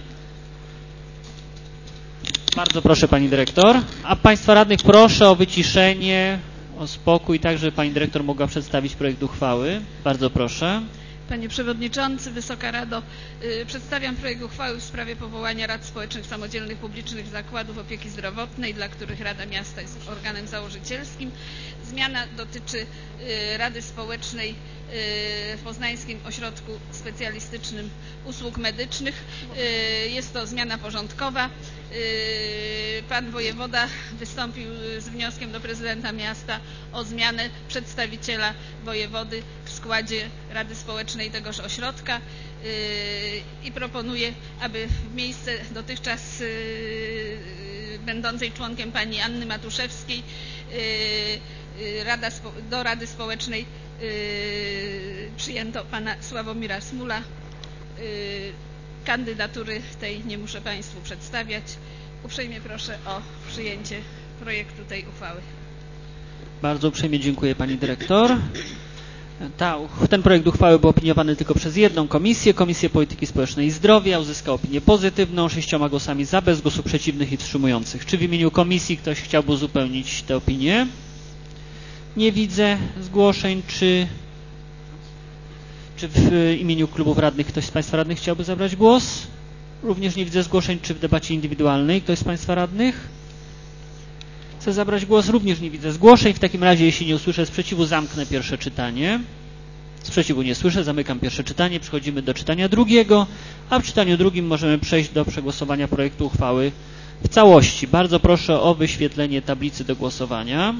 Bardzo proszę Pani Dyrektor. A Państwa radnych proszę o wyciszenie, o spokój, tak żeby Pani Dyrektor mogła przedstawić projekt uchwały. Bardzo proszę. Panie Przewodniczący, Wysoka Rado, yy, przedstawiam projekt uchwały w sprawie powołania rad społecznych samodzielnych publicznych zakładów opieki zdrowotnej, dla których Rada Miasta jest organem założycielskim. Zmiana dotyczy yy, Rady Społecznej yy, w Poznańskim Ośrodku Specjalistycznym Usług Medycznych. Yy, jest to zmiana porządkowa. Yy, pan wojewoda wystąpił z wnioskiem do prezydenta miasta o zmianę przedstawiciela wojewody w składzie Rady Społecznej tegoż ośrodka yy, i proponuję, aby w miejsce dotychczas yy, będącej członkiem pani Anny Matuszewskiej yy, Rada, do Rady Społecznej yy, przyjęto pana Sławomira Smula. Yy, kandydatury tej nie muszę Państwu przedstawiać. Uprzejmie proszę o przyjęcie projektu tej uchwały. Bardzo uprzejmie dziękuję Pani Dyrektor. Ta, ten projekt uchwały był opiniowany tylko przez jedną komisję, Komisję Polityki Społecznej i Zdrowia. Uzyskał opinię pozytywną, sześcioma głosami za, bez głosów przeciwnych i wstrzymujących. Czy w imieniu komisji ktoś chciałby uzupełnić tę opinię? Nie widzę zgłoszeń. Czy, czy w imieniu klubów radnych ktoś z Państwa radnych chciałby zabrać głos? Również nie widzę zgłoszeń. Czy w debacie indywidualnej ktoś z Państwa radnych chce zabrać głos? Również nie widzę zgłoszeń. W takim razie, jeśli nie usłyszę sprzeciwu, zamknę pierwsze czytanie. Sprzeciwu nie słyszę, zamykam pierwsze czytanie. Przechodzimy do czytania drugiego, a w czytaniu drugim możemy przejść do przegłosowania projektu uchwały w całości. Bardzo proszę o wyświetlenie tablicy do głosowania.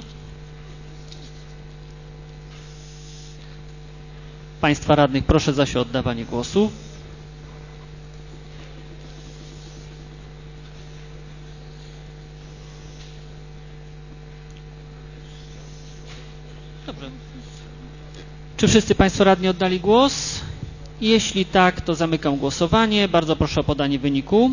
Państwa radnych proszę zaś o oddawanie głosu. Dobrze. Czy wszyscy Państwo radni oddali głos? Jeśli tak, to zamykam głosowanie. Bardzo proszę o podanie wyniku.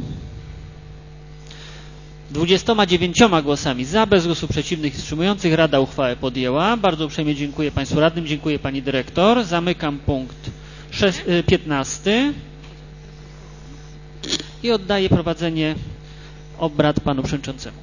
dwudziestoma dziewięcioma głosami za, bez głosów przeciwnych i wstrzymujących Rada uchwałę podjęła. Bardzo uprzejmie dziękuję Państwu radnym, dziękuję Pani Dyrektor. Zamykam punkt piętnasty i oddaję prowadzenie obrad Panu Przewodniczącemu.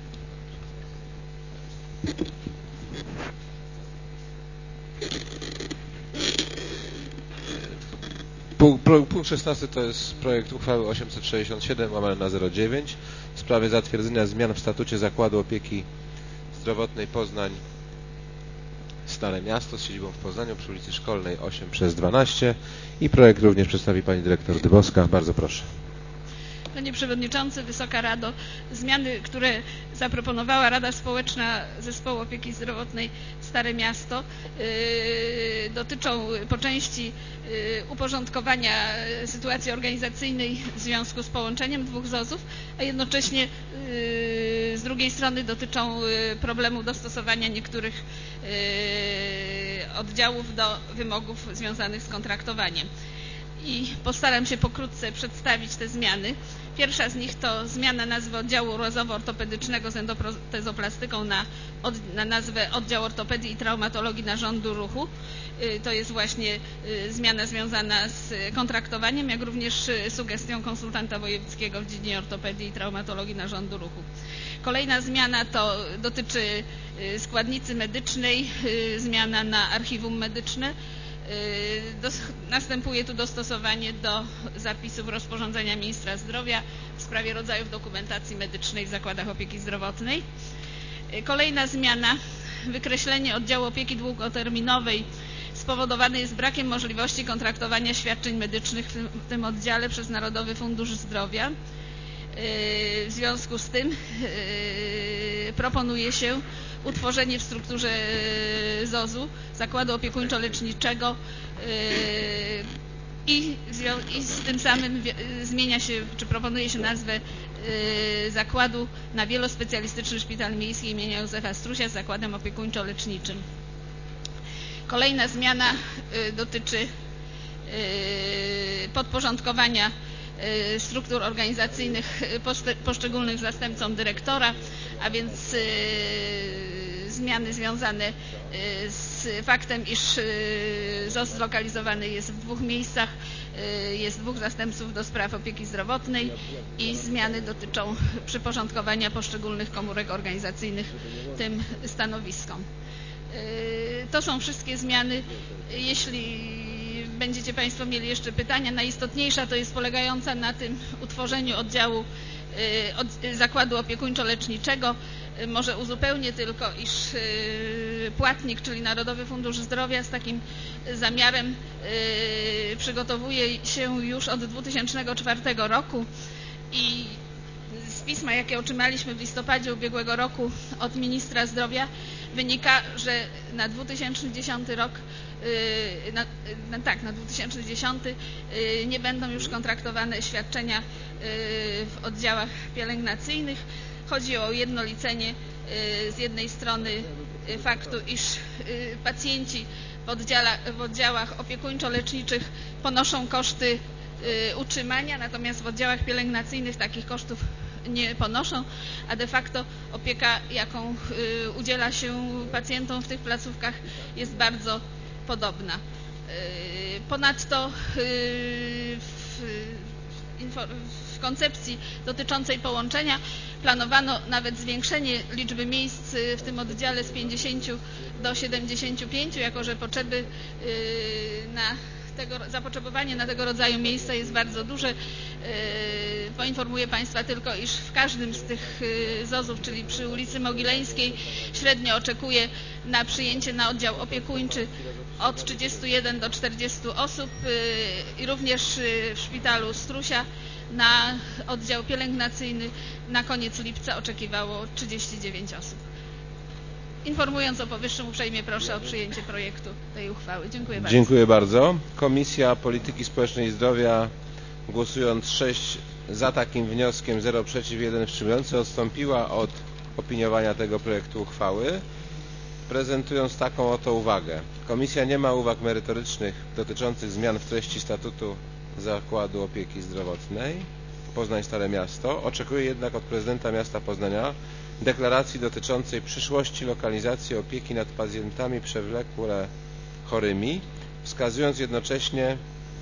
Punkt, punkt szesnasty to jest projekt uchwały osiemset sześćdziesiąt siedem łamane na zero dziewięć w sprawie zatwierdzenia zmian w statucie Zakładu Opieki Zdrowotnej Poznań Stare Miasto z siedzibą w Poznaniu przy ulicy Szkolnej osiem przez dwanaście i projekt również przedstawi Pani Dyrektor Dybowska. Bardzo proszę. Panie Przewodniczący, Wysoka Rado, zmiany, które zaproponowała Rada Społeczna Zespołu Opieki Zdrowotnej Stare Miasto yy, dotyczą po części yy, uporządkowania sytuacji organizacyjnej w związku z połączeniem dwóch zozów, a jednocześnie yy, z drugiej strony dotyczą yy, problemu dostosowania niektórych yy, oddziałów do wymogów związanych z kontraktowaniem. i postaram się pokrótce przedstawić te zmiany. Pierwsza z nich to zmiana nazwy oddziału urazowo-ortopedycznego z endoprotezoplastyką na, od, na nazwę Oddział Ortopedii i Traumatologii Narządu Ruchu. To jest właśnie zmiana związana z kontraktowaniem, jak również sugestią konsultanta wojewódzkiego w dziedzinie ortopedii i traumatologii narządu ruchu. Kolejna zmiana to dotyczy składnicy medycznej, zmiana na archiwum medyczne. Do, następuje tu dostosowanie do zapisów rozporządzenia ministra zdrowia w sprawie rodzajów dokumentacji medycznej w zakładach opieki zdrowotnej. Kolejna zmiana, wykreślenie oddziału opieki długoterminowej spowodowane jest brakiem możliwości kontraktowania świadczeń medycznych w tym, w tym oddziale przez Narodowy Fundusz Zdrowia. W związku z tym proponuje się utworzenie w strukturze zozu zakładu opiekuńczo-leczniczego i, i z tym samym zmienia się, czy proponuje się nazwę zakładu na wielospecjalistyczny szpital miejski imienia Józefa Strusia z zakładem opiekuńczo-leczniczym. Kolejna zmiana dotyczy podporządkowania struktur organizacyjnych poszczególnych zastępcom dyrektora, a więc zmiany związane z faktem, iż ZOZ zlokalizowany jest w dwóch miejscach, jest dwóch zastępców do spraw opieki zdrowotnej i zmiany dotyczą przyporządkowania poszczególnych komórek organizacyjnych tym stanowiskom. To są wszystkie zmiany. Jeśli będziecie Państwo mieli jeszcze pytania, najistotniejsza to jest polegająca na tym utworzeniu oddziału od, zakładu opiekuńczo-leczniczego. Może uzupełnię tylko, iż płatnik, czyli Narodowy Fundusz Zdrowia z takim zamiarem przygotowuje się już od dwa tysiące czwartego roku i z pisma, jakie otrzymaliśmy w listopadzie ubiegłego roku od ministra zdrowia, wynika, że na dwa tysiące dziesiąty rok, na, na, tak, na dwa tysiące dziesiąty nie będą już kontraktowane świadczenia w oddziałach pielęgnacyjnych. Chodzi o ujednolicenie z jednej strony faktu, iż pacjenci w, oddziała, w oddziałach opiekuńczo-leczniczych ponoszą koszty utrzymania, natomiast w oddziałach pielęgnacyjnych takich kosztów nie ponoszą, a de facto opieka, jaką udziela się pacjentom w tych placówkach, jest bardzo podobna. Ponadto w, w koncepcji dotyczącej połączenia planowano nawet zwiększenie liczby miejsc w tym oddziale z pięćdziesięciu do siedemdziesięciu pięciu, jako że potrzeby na tego, zapotrzebowanie na tego rodzaju miejsca jest bardzo duże. Poinformuję Państwa tylko, iż w każdym z tych zozów, czyli przy ulicy Mogileńskiej, średnio oczekuje na przyjęcie na oddział opiekuńczy od trzydziestu jeden do czterdziestu osób i również w szpitalu Strusia na oddział pielęgnacyjny na koniec lipca oczekiwało trzydzieści dziewięć osób. Informując o powyższym, uprzejmie proszę o przyjęcie projektu tej uchwały. Dziękuję bardzo. Dziękuję bardzo. Komisja Polityki Społecznej i Zdrowia, głosując sześć za takim wnioskiem, zero przeciw, jeden wstrzymujący, odstąpiła od opiniowania tego projektu uchwały, prezentując taką oto uwagę. Komisja nie ma uwag merytorycznych dotyczących zmian w treści statutu Zakładu Opieki Zdrowotnej Poznań Stare Miasto. Oczekuje jednak od prezydenta miasta Poznania deklaracji dotyczącej przyszłości lokalizacji opieki nad pacjentami przewlekle chorymi, wskazując jednocześnie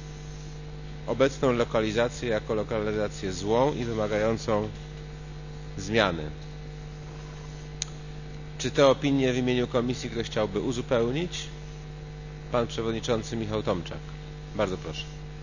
obecną lokalizację jako lokalizację złą i wymagającą zmiany. Czy te opinie w imieniu komisji ktoś chciałby uzupełnić? Pan przewodniczący Michał Tomczak. Bardzo proszę.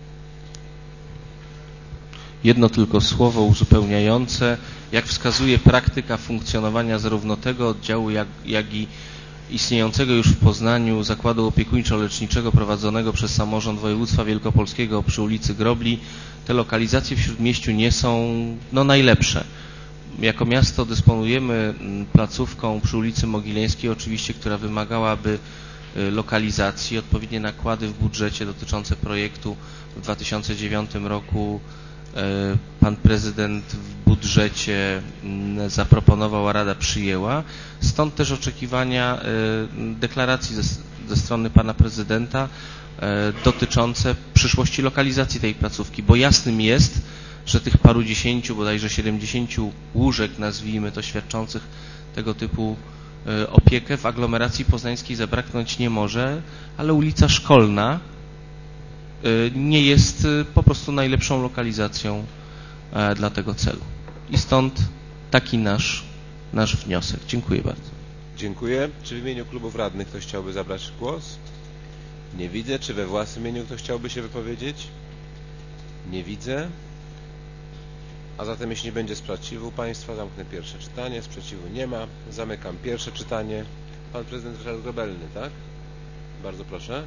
Jedno tylko słowo uzupełniające. Jak wskazuje praktyka funkcjonowania zarówno tego oddziału, jak, jak i istniejącego już w Poznaniu zakładu opiekuńczo-leczniczego prowadzonego przez samorząd województwa wielkopolskiego przy ulicy Grobli, te lokalizacje w Śródmieściu nie są no, najlepsze. Jako miasto dysponujemy placówką przy ulicy Mogileńskiej, oczywiście, która wymagałaby lokalizacji. Odpowiednie nakłady w budżecie dotyczące projektu w dwa tysiące dziewiątym roku pan prezydent w budżecie zaproponował, a Rada przyjęła. Stąd też oczekiwania deklaracji ze strony pana prezydenta dotyczące przyszłości lokalizacji tej placówki, bo jasnym jest, że tych paru dziesięciu, bodajże siedemdziesięciu łóżek, nazwijmy to, świadczących tego typu opiekę w aglomeracji poznańskiej zabraknąć nie może, ale ulica Szkolna nie jest po prostu najlepszą lokalizacją dla tego celu. I stąd taki nasz, nasz wniosek. Dziękuję bardzo. Dziękuję. Czy w imieniu klubów radnych ktoś chciałby zabrać głos? Nie widzę. Czy we własnym imieniu ktoś chciałby się wypowiedzieć? Nie widzę. A zatem jeśli nie będzie sprzeciwu Państwa, zamknę pierwsze czytanie. Sprzeciwu nie ma. Zamykam pierwsze czytanie. Pan prezydent Ryszard Grobelny, tak? Bardzo proszę.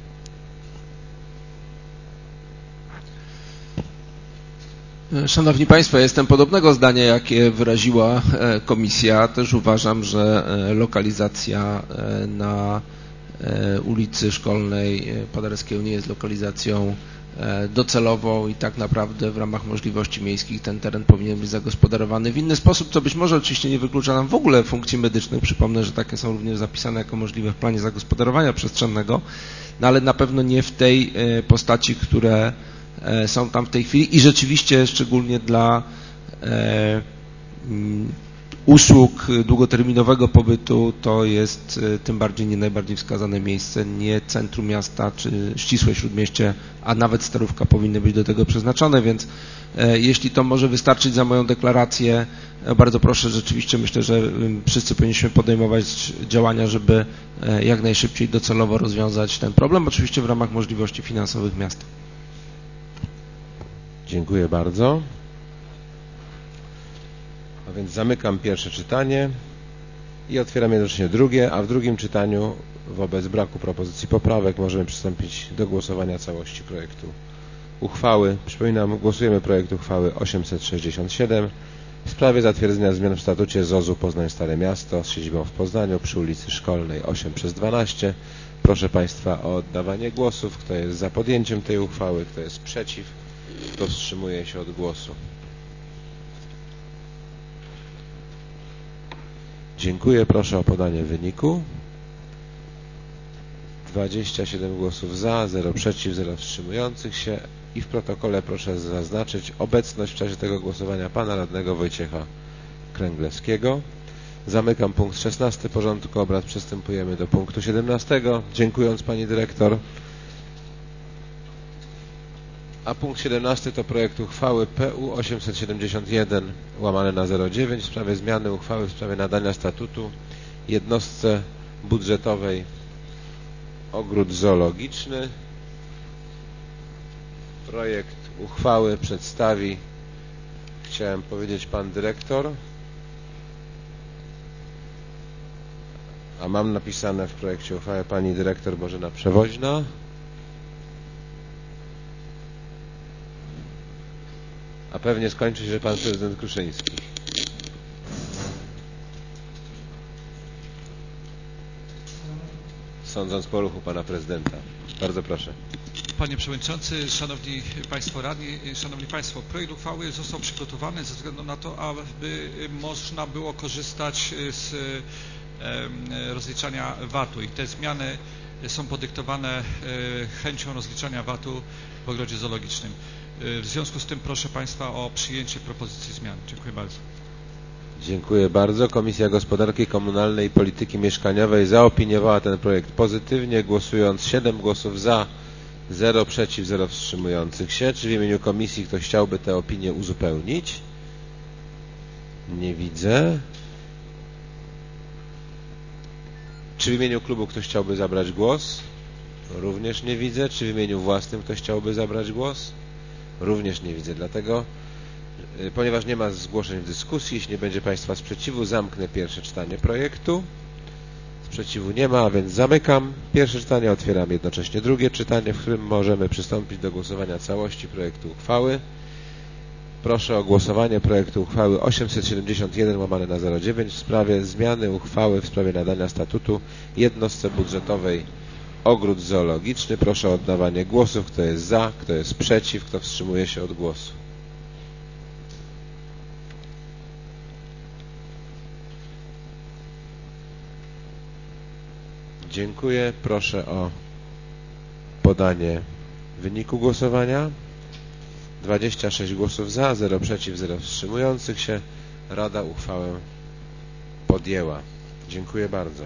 Szanowni Państwo, ja jestem podobnego zdania, jakie wyraziła komisja. Też uważam, że lokalizacja na ulicy Szkolnej Paderewskiego nie jest lokalizacją docelową i tak naprawdę w ramach możliwości miejskich ten teren powinien być zagospodarowany w inny sposób, co być może oczywiście nie wyklucza nam w ogóle funkcji medycznych. Przypomnę, że takie są również zapisane jako możliwe w planie zagospodarowania przestrzennego, no ale na pewno nie w tej postaci, które są tam w tej chwili i rzeczywiście szczególnie dla e, usług długoterminowego pobytu to jest tym bardziej nie najbardziej wskazane miejsce, nie centrum miasta czy ścisłe śródmieście, a nawet Starówka powinny być do tego przeznaczone, więc e, jeśli to może wystarczyć za moją deklarację, e, bardzo proszę, rzeczywiście myślę, że wszyscy powinniśmy podejmować działania, żeby e, jak najszybciej docelowo rozwiązać ten problem, oczywiście w ramach możliwości finansowych miasta. Dziękuję bardzo. A więc zamykam pierwsze czytanie i otwieram jednocześnie drugie, a w drugim czytaniu wobec braku propozycji poprawek możemy przystąpić do głosowania całości projektu uchwały. Przypominam, głosujemy projekt uchwały osiemset sześćdziesiąt siedem w sprawie zatwierdzenia zmian w statucie Z O Z-u Poznań Stare Miasto z siedzibą w Poznaniu przy ulicy Szkolnej osiem przez dwanaście. Proszę Państwa o oddawanie głosów. Kto jest za podjęciem tej uchwały, kto jest przeciw, kto wstrzymuje się od głosu. Dziękuję. Proszę o podanie wyniku. dwadzieścia siedem głosów za, zero przeciw, zero wstrzymujących się i w protokole proszę zaznaczyć obecność w czasie tego głosowania pana radnego Wojciecha Kręglewskiego. Zamykam punkt szesnasty porządku obrad. Przystępujemy do punktu siedemnastego. Dziękując pani dyrektor. A punkt siedemnasty to projekt uchwały P U osiemset siedemdziesiąt jeden łamane na zero dziewięć w sprawie zmiany uchwały w sprawie nadania statutu jednostce budżetowej Ogród Zoologiczny. Projekt uchwały przedstawi, chciałem powiedzieć, pan dyrektor, a mam napisane w projekcie uchwały pani dyrektor Bożena Przewoźna. A pewnie skończy się, że pan prezydent Kruszyński. Sądząc po ruchu pana prezydenta. Bardzo proszę. Panie Przewodniczący, Szanowni Państwo Radni, Szanowni Państwo, projekt uchwały został przygotowany ze względu na to, aby można było korzystać z rozliczania vatu i te zmiany są podyktowane chęcią rozliczania vatu w ogrodzie zoologicznym. W związku z tym proszę Państwa o przyjęcie propozycji zmian. Dziękuję bardzo. Dziękuję bardzo. Komisja Gospodarki Komunalnej i Polityki Mieszkaniowej zaopiniowała ten projekt pozytywnie, głosując siedem głosów za, zero przeciw, zero wstrzymujących się. Czy w imieniu komisji ktoś chciałby tę opinię uzupełnić? Nie widzę. Czy w imieniu klubu ktoś chciałby zabrać głos? Również nie widzę. Czy w imieniu własnym ktoś chciałby zabrać głos? Również nie widzę. Dlatego, ponieważ nie ma zgłoszeń w dyskusji, jeśli nie będzie Państwa sprzeciwu, zamknę pierwsze czytanie projektu. Sprzeciwu nie ma, a więc zamykam pierwsze czytanie, otwieram jednocześnie drugie czytanie, w którym możemy przystąpić do głosowania całości projektu uchwały. Proszę o głosowanie projektu uchwały osiemset siedemdziesiąt jeden łamane na zero dziewięć w sprawie zmiany uchwały w sprawie nadania statutu jednostce budżetowej Ogród Zoologiczny. Proszę o oddawanie głosów. Kto jest za, kto jest przeciw, kto wstrzymuje się od głosu. Dziękuję. Proszę o podanie wyniku głosowania. dwadzieścia sześć głosów za, zero przeciw, zero wstrzymujących się. Rada uchwałę podjęła. Dziękuję bardzo.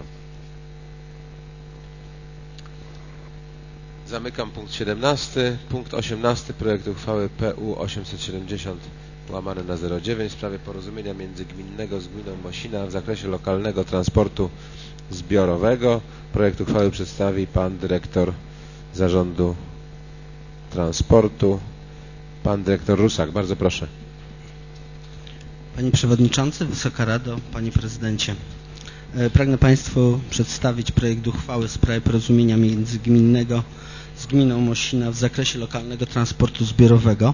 Zamykam punkt siedemnasty. Punkt osiemnasty. Projekt uchwały P U osiemset siedemdziesiąt łamane na zero dziewięć w sprawie porozumienia międzygminnego z gminą Mosina w zakresie lokalnego transportu zbiorowego. Projekt uchwały przedstawi pan dyrektor Zarządu Transportu, pan dyrektor Rusak. Bardzo proszę. Panie Przewodniczący, Wysoka Rado, Panie Prezydencie. Pragnę Państwu przedstawić projekt uchwały w sprawie porozumienia międzygminnego z gminą Mosina w zakresie lokalnego transportu zbiorowego.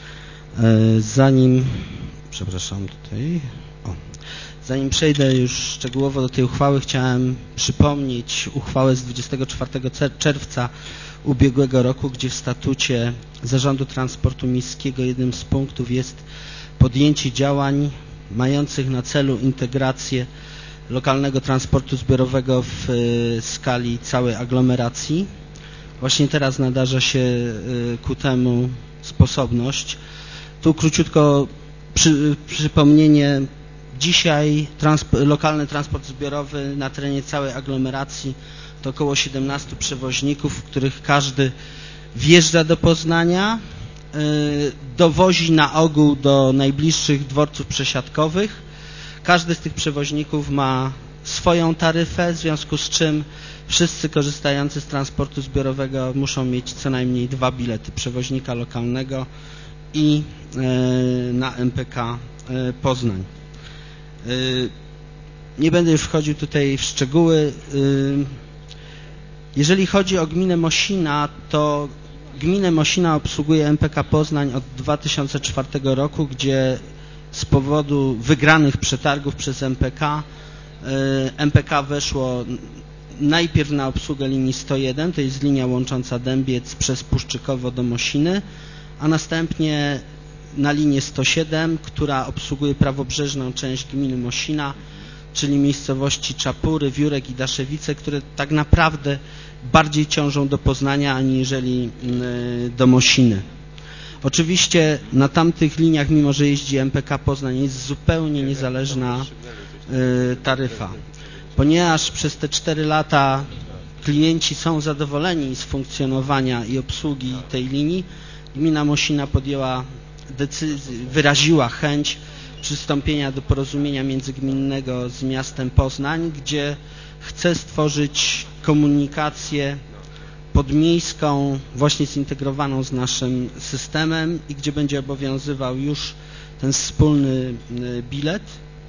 Zanim, przepraszam tutaj, o, zanim przejdę już szczegółowo do tej uchwały, chciałem przypomnieć uchwałę z dwudziestego czwartego czerwca ubiegłego roku, gdzie w statucie Zarządu Transportu Miejskiego jednym z punktów jest podjęcie działań mających na celu integrację lokalnego transportu zbiorowego w skali całej aglomeracji. Właśnie teraz nadarza się ku temu sposobność. Tu króciutko przy, przypomnienie. Dzisiaj transp lokalny transport zbiorowy na terenie całej aglomeracji to około siedemnastu przewoźników, których każdy wjeżdża do Poznania, yy, dowozi na ogół do najbliższych dworców przesiadkowych. Każdy z tych przewoźników ma swoją taryfę, w związku z czym wszyscy korzystający z transportu zbiorowego muszą mieć co najmniej dwa bilety przewoźnika lokalnego i yy, na M P K yy, Poznań. Yy, nie będę już wchodził tutaj w szczegóły. Yy, jeżeli chodzi o gminę Mosina, to gminę Mosina obsługuje M P K Poznań od dwa tysiące czwartego roku, gdzie z powodu wygranych przetargów przez M P K M P K weszło najpierw na obsługę linii sto jeden, to jest linia łącząca Dębiec przez Puszczykowo do Mosiny, a następnie na linię sto siedem, która obsługuje prawobrzeżną część gminy Mosina, czyli miejscowości Czapury, Wiórek i Daszewice, które tak naprawdę bardziej ciążą do Poznania aniżeli do Mosiny. Oczywiście na tamtych liniach, mimo że jeździ M P K Poznań, jest zupełnie niezależna taryfa. Ponieważ przez te cztery lata klienci są zadowoleni z funkcjonowania i obsługi tej linii, gmina Mosina podjęła decyzję, wyraziła chęć przystąpienia do porozumienia międzygminnego z miastem Poznań, gdzie chce stworzyć komunikację podmiejską, właśnie zintegrowaną z naszym systemem i gdzie będzie obowiązywał już ten wspólny bilet.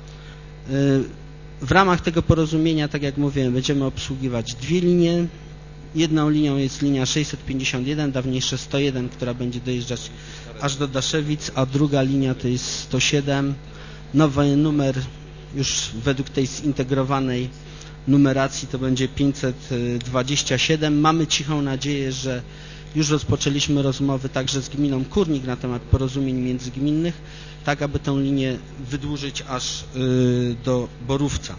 W ramach tego porozumienia, tak jak mówiłem, będziemy obsługiwać dwie linie. Jedną linią jest linia sześćset pięćdziesiąt jeden, dawniejsze sto jeden, która będzie dojeżdżać aż do Daszewic, a druga linia to jest sto siedem. Nowy numer już według tej zintegrowanej numeracji to będzie pięćset dwadzieścia siedem. Mamy cichą nadzieję, że już rozpoczęliśmy rozmowy także z gminą Kurnik na temat porozumień międzygminnych, tak aby tę linię wydłużyć aż do Borówca.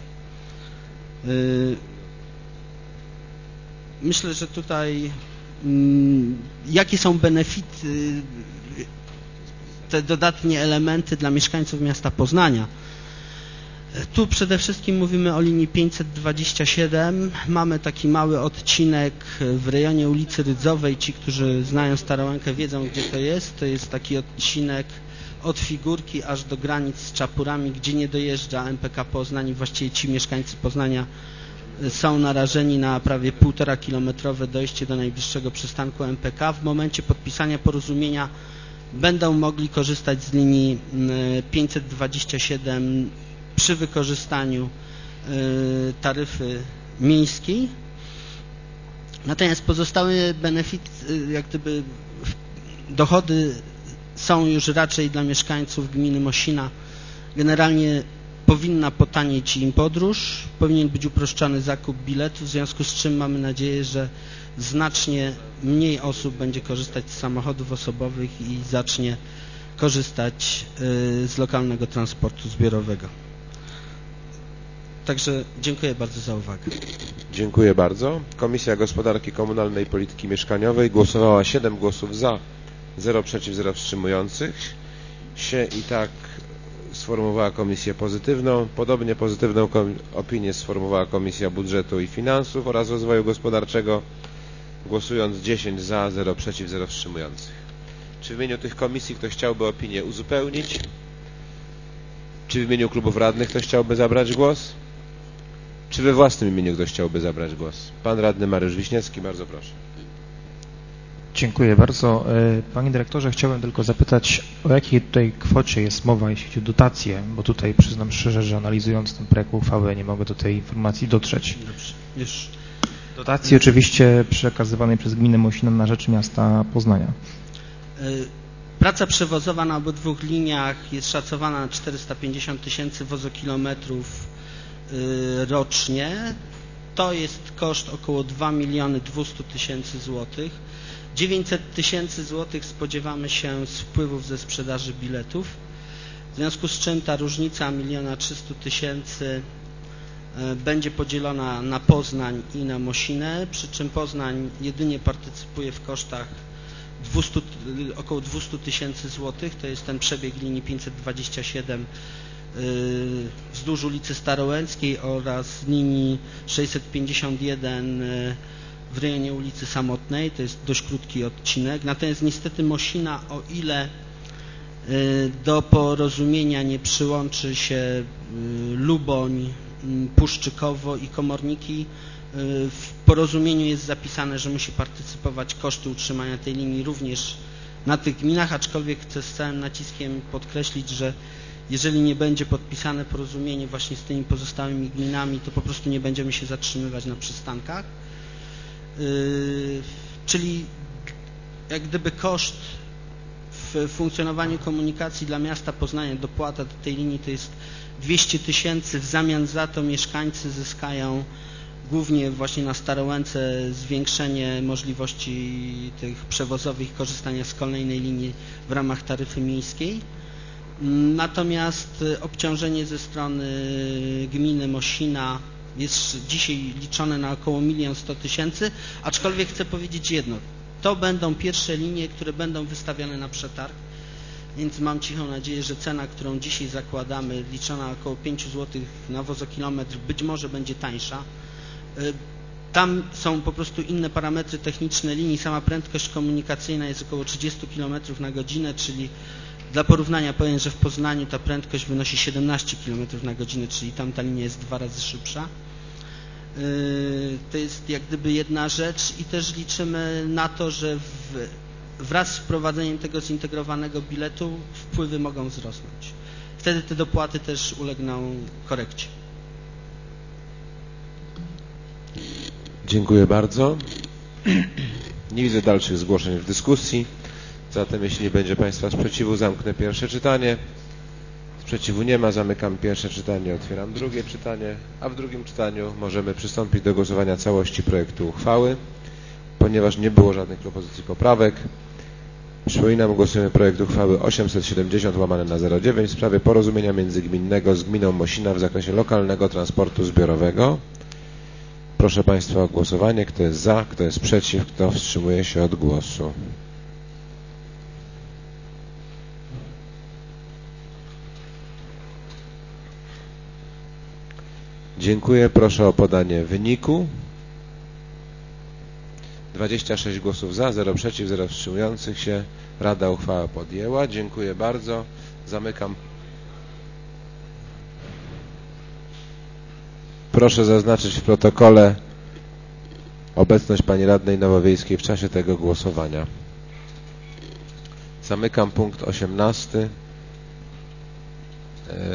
Myślę, że tutaj jakie są benefity, te dodatnie elementy dla mieszkańców miasta Poznania. Tu przede wszystkim mówimy o linii pięćset dwadzieścia siedem. Mamy taki mały odcinek w rejonie ulicy Rydzowej. Ci, którzy znają Starołękę, wiedzą, gdzie to jest. To jest taki odcinek od Figurki aż do granic z Czapurami, gdzie nie dojeżdża M P K Poznań i właściwie ci mieszkańcy Poznania są narażeni na prawie półtora kilometrowe dojście do najbliższego przystanku M P K. W momencie podpisania porozumienia będą mogli korzystać z linii pięćset dwadzieścia siedem przy wykorzystaniu taryfy miejskiej. Natomiast pozostałe benefit, jak gdyby dochody są już raczej dla mieszkańców gminy Mosina. Generalnie powinna potanieć im podróż, powinien być uproszczony zakup biletu, w związku z czym mamy nadzieję, że znacznie mniej osób będzie korzystać z samochodów osobowych i zacznie korzystać z lokalnego transportu zbiorowego. Także dziękuję bardzo za uwagę. Dziękuję bardzo. Komisja Gospodarki Komunalnej i Polityki Mieszkaniowej głosowała siedem głosów za, zero przeciw, zero wstrzymujących się i tak sformułowała komisję pozytywną. Podobnie pozytywną opinię sformułowała Komisja Budżetu i Finansów oraz Rozwoju Gospodarczego, głosując dziesięć za, zero przeciw, zero wstrzymujących. Czy w imieniu tych komisji ktoś chciałby opinię uzupełnić? Czy w imieniu klubów radnych ktoś chciałby zabrać głos? Czy we własnym imieniu ktoś chciałby zabrać głos? Pan radny Mariusz Wiśniewski, bardzo proszę. Dziękuję bardzo. Panie dyrektorze, chciałbym tylko zapytać, o jakiej tutaj kwocie jest mowa, jeśli chodzi o dotacje, bo tutaj przyznam szczerze, że analizując ten projekt uchwały nie mogę do tej informacji dotrzeć. Dobrze, już. Dotacji oczywiście przekazywanej przez gminę Mosina na rzecz miasta Poznania. Praca przewozowa na obydwu liniach jest szacowana na czterysta pięćdziesiąt tysięcy wozokilometrów rocznie. To jest koszt około dwa miliony dwieście tysięcy złotych. dziewięćset tysięcy złotych spodziewamy się z wpływów ze sprzedaży biletów. W związku z czym ta różnica miliona trzysta tysięcy będzie podzielona na Poznań i na Mosinę, przy czym Poznań jedynie partycypuje w kosztach dwieście, około dwieście tysięcy złotych. To jest ten przebieg linii pięćset dwadzieścia siedem wzdłuż ulicy Starołęckiej oraz linii sześćset pięćdziesiąt jeden w rejonie ulicy Samotnej. To jest dość krótki odcinek. Natomiast niestety Mosina, o ile do porozumienia nie przyłączy się Luboń, Puszczykowo i Komorniki, w porozumieniu jest zapisane, że musi partycypować koszty utrzymania tej linii również na tych gminach, aczkolwiek chcę z całym naciskiem podkreślić, że jeżeli nie będzie podpisane porozumienie właśnie z tymi pozostałymi gminami, to po prostu nie będziemy się zatrzymywać na przystankach. Yy, czyli jak gdyby koszt w funkcjonowaniu komunikacji dla miasta Poznania, dopłata do tej linii to jest dwieście tysięcy, w zamian za to mieszkańcy zyskają głównie właśnie na Starołęce zwiększenie możliwości tych przewozowych, korzystania z kolejnej linii w ramach taryfy miejskiej. Natomiast obciążenie ze strony gminy Mosina jest dzisiaj liczone na około milion sto tysięcy, aczkolwiek chcę powiedzieć jedno, to będą pierwsze linie, które będą wystawione na przetarg, więc mam cichą nadzieję, że cena, którą dzisiaj zakładamy, liczona około pięć złotych na wozokilometr, być może będzie tańsza. Tam są po prostu inne parametry techniczne linii, sama prędkość komunikacyjna jest około trzydzieści kilometrów na godzinę, czyli dla porównania powiem, że w Poznaniu ta prędkość wynosi siedemnaście kilometrów na godzinę, czyli tam ta linia jest dwa razy szybsza. To jest jak gdyby jedna rzecz i też liczymy na to, że w, wraz z wprowadzeniem tego zintegrowanego biletu wpływy mogą wzrosnąć. Wtedy te dopłaty też ulegną korekcie. Dziękuję bardzo. Nie widzę dalszych zgłoszeń w dyskusji. Zatem jeśli nie będzie Państwa sprzeciwu, zamknę pierwsze czytanie. Sprzeciwu nie ma, zamykam pierwsze czytanie, otwieram drugie czytanie, a w drugim czytaniu możemy przystąpić do głosowania całości projektu uchwały, ponieważ nie było żadnych propozycji poprawek. Przypominam, głosujemy projekt uchwały osiemset siedemdziesiąt łamane na zero dziewięć w sprawie porozumienia międzygminnego z gminą Mosina w zakresie lokalnego transportu zbiorowego. Proszę Państwa o głosowanie. Kto jest za, kto jest przeciw, kto wstrzymuje się od głosu. Dziękuję. Proszę o podanie wyniku. dwadzieścia sześć głosów za, zero przeciw, zero wstrzymujących się. Rada uchwałę podjęła. Dziękuję bardzo. Zamykam. Proszę zaznaczyć w protokole obecność Pani Radnej Nowowiejskiej w czasie tego głosowania. Zamykam punkt osiemnasty. Eee...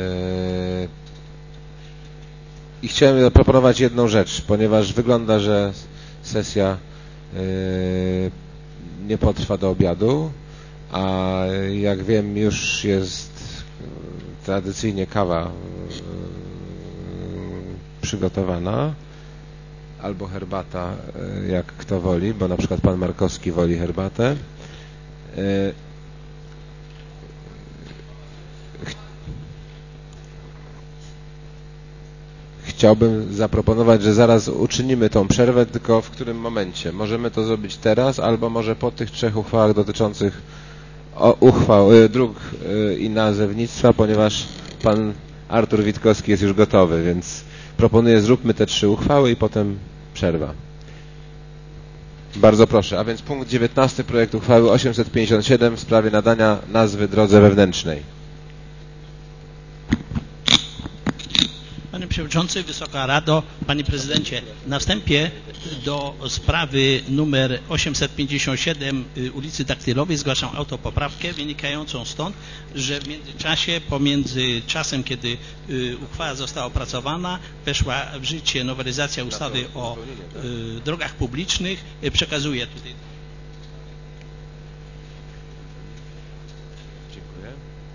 I chciałem zaproponować jedną rzecz, ponieważ wygląda, że sesja yy, nie potrwa do obiadu, a jak wiem, już jest tradycyjnie kawa yy, przygotowana, albo herbata, yy, jak kto woli, bo na przykład pan Markowski woli herbatę. Yy, chciałbym zaproponować, że zaraz uczynimy tą przerwę, tylko w którym momencie? Możemy to zrobić teraz, albo może po tych trzech uchwałach dotyczących uchwał, dróg i nazewnictwa, ponieważ pan Artur Witkowski jest już gotowy, więc proponuję, zróbmy te trzy uchwały i potem przerwa. Bardzo proszę. A więc punkt dziewiętnasty, projekt uchwały osiemset pięćdziesiąt siedem w sprawie nadania nazwy drodze wewnętrznej. Panie Przewodniczący, Wysoka Rado, Panie Prezydencie, na wstępie do sprawy numer osiemset pięćdziesiąt siedem ulicy Daktylowej zgłaszam autopoprawkę wynikającą stąd, że w międzyczasie, pomiędzy czasem, kiedy uchwała została opracowana, weszła w życie nowelizacja ustawy o drogach publicznych. Przekazuję tutaj. Dziękuję.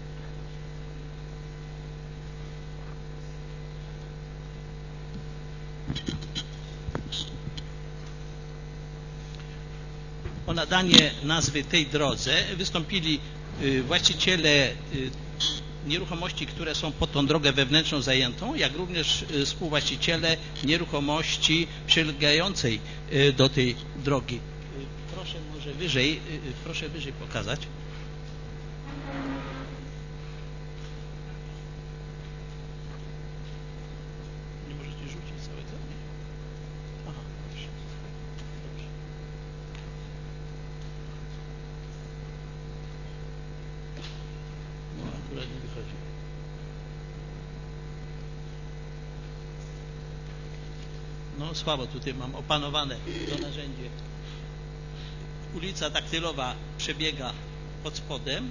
O nadanie nazwy tej drodze wystąpili właściciele nieruchomości, które są pod tą drogę wewnętrzną zajętą, jak również współwłaściciele nieruchomości przylegającej do tej drogi. Proszę może wyżej, proszę wyżej pokazać. Nie możecie rzucić całego? Aha, dobrze. Dobrze. No, akurat nie wychodzi. No słabo tutaj mam opanowane to narzędzie. Ulica Daktylowa przebiega pod spodem.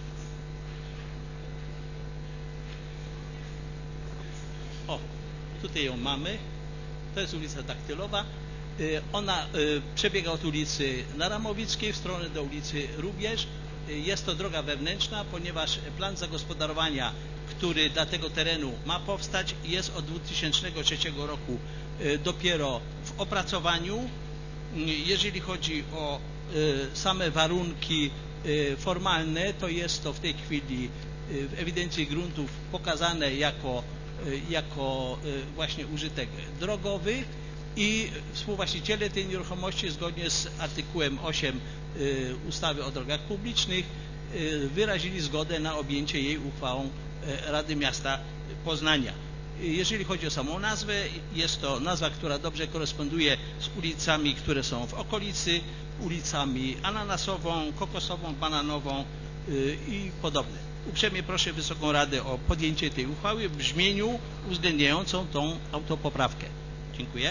O, tutaj ją mamy. To jest ulica Daktylowa. Ona przebiega od ulicy Naramowickiej w stronę do ulicy Rubież. Jest to droga wewnętrzna, ponieważ plan zagospodarowania, który dla tego terenu ma powstać, jest od dwa tysiące trzeciego roku dopiero w opracowaniu. Jeżeli chodzi o same warunki formalne, to jest to w tej chwili w ewidencji gruntów pokazane jako, jako właśnie użytek drogowy i współwłaściciele tej nieruchomości zgodnie z artykułem osiem ustawy o drogach publicznych wyrazili zgodę na objęcie jej uchwałą Rady Miasta Poznania. Jeżeli chodzi o samą nazwę, jest to nazwa, która dobrze koresponduje z ulicami, które są w okolicy, ulicami Ananasową, Kokosową, Bananową i podobne. Uprzejmie proszę Wysoką Radę o podjęcie tej uchwały w brzmieniu uwzględniającą tą autopoprawkę. Dziękuję.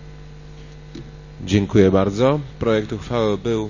Dziękuję bardzo. Projekt uchwały był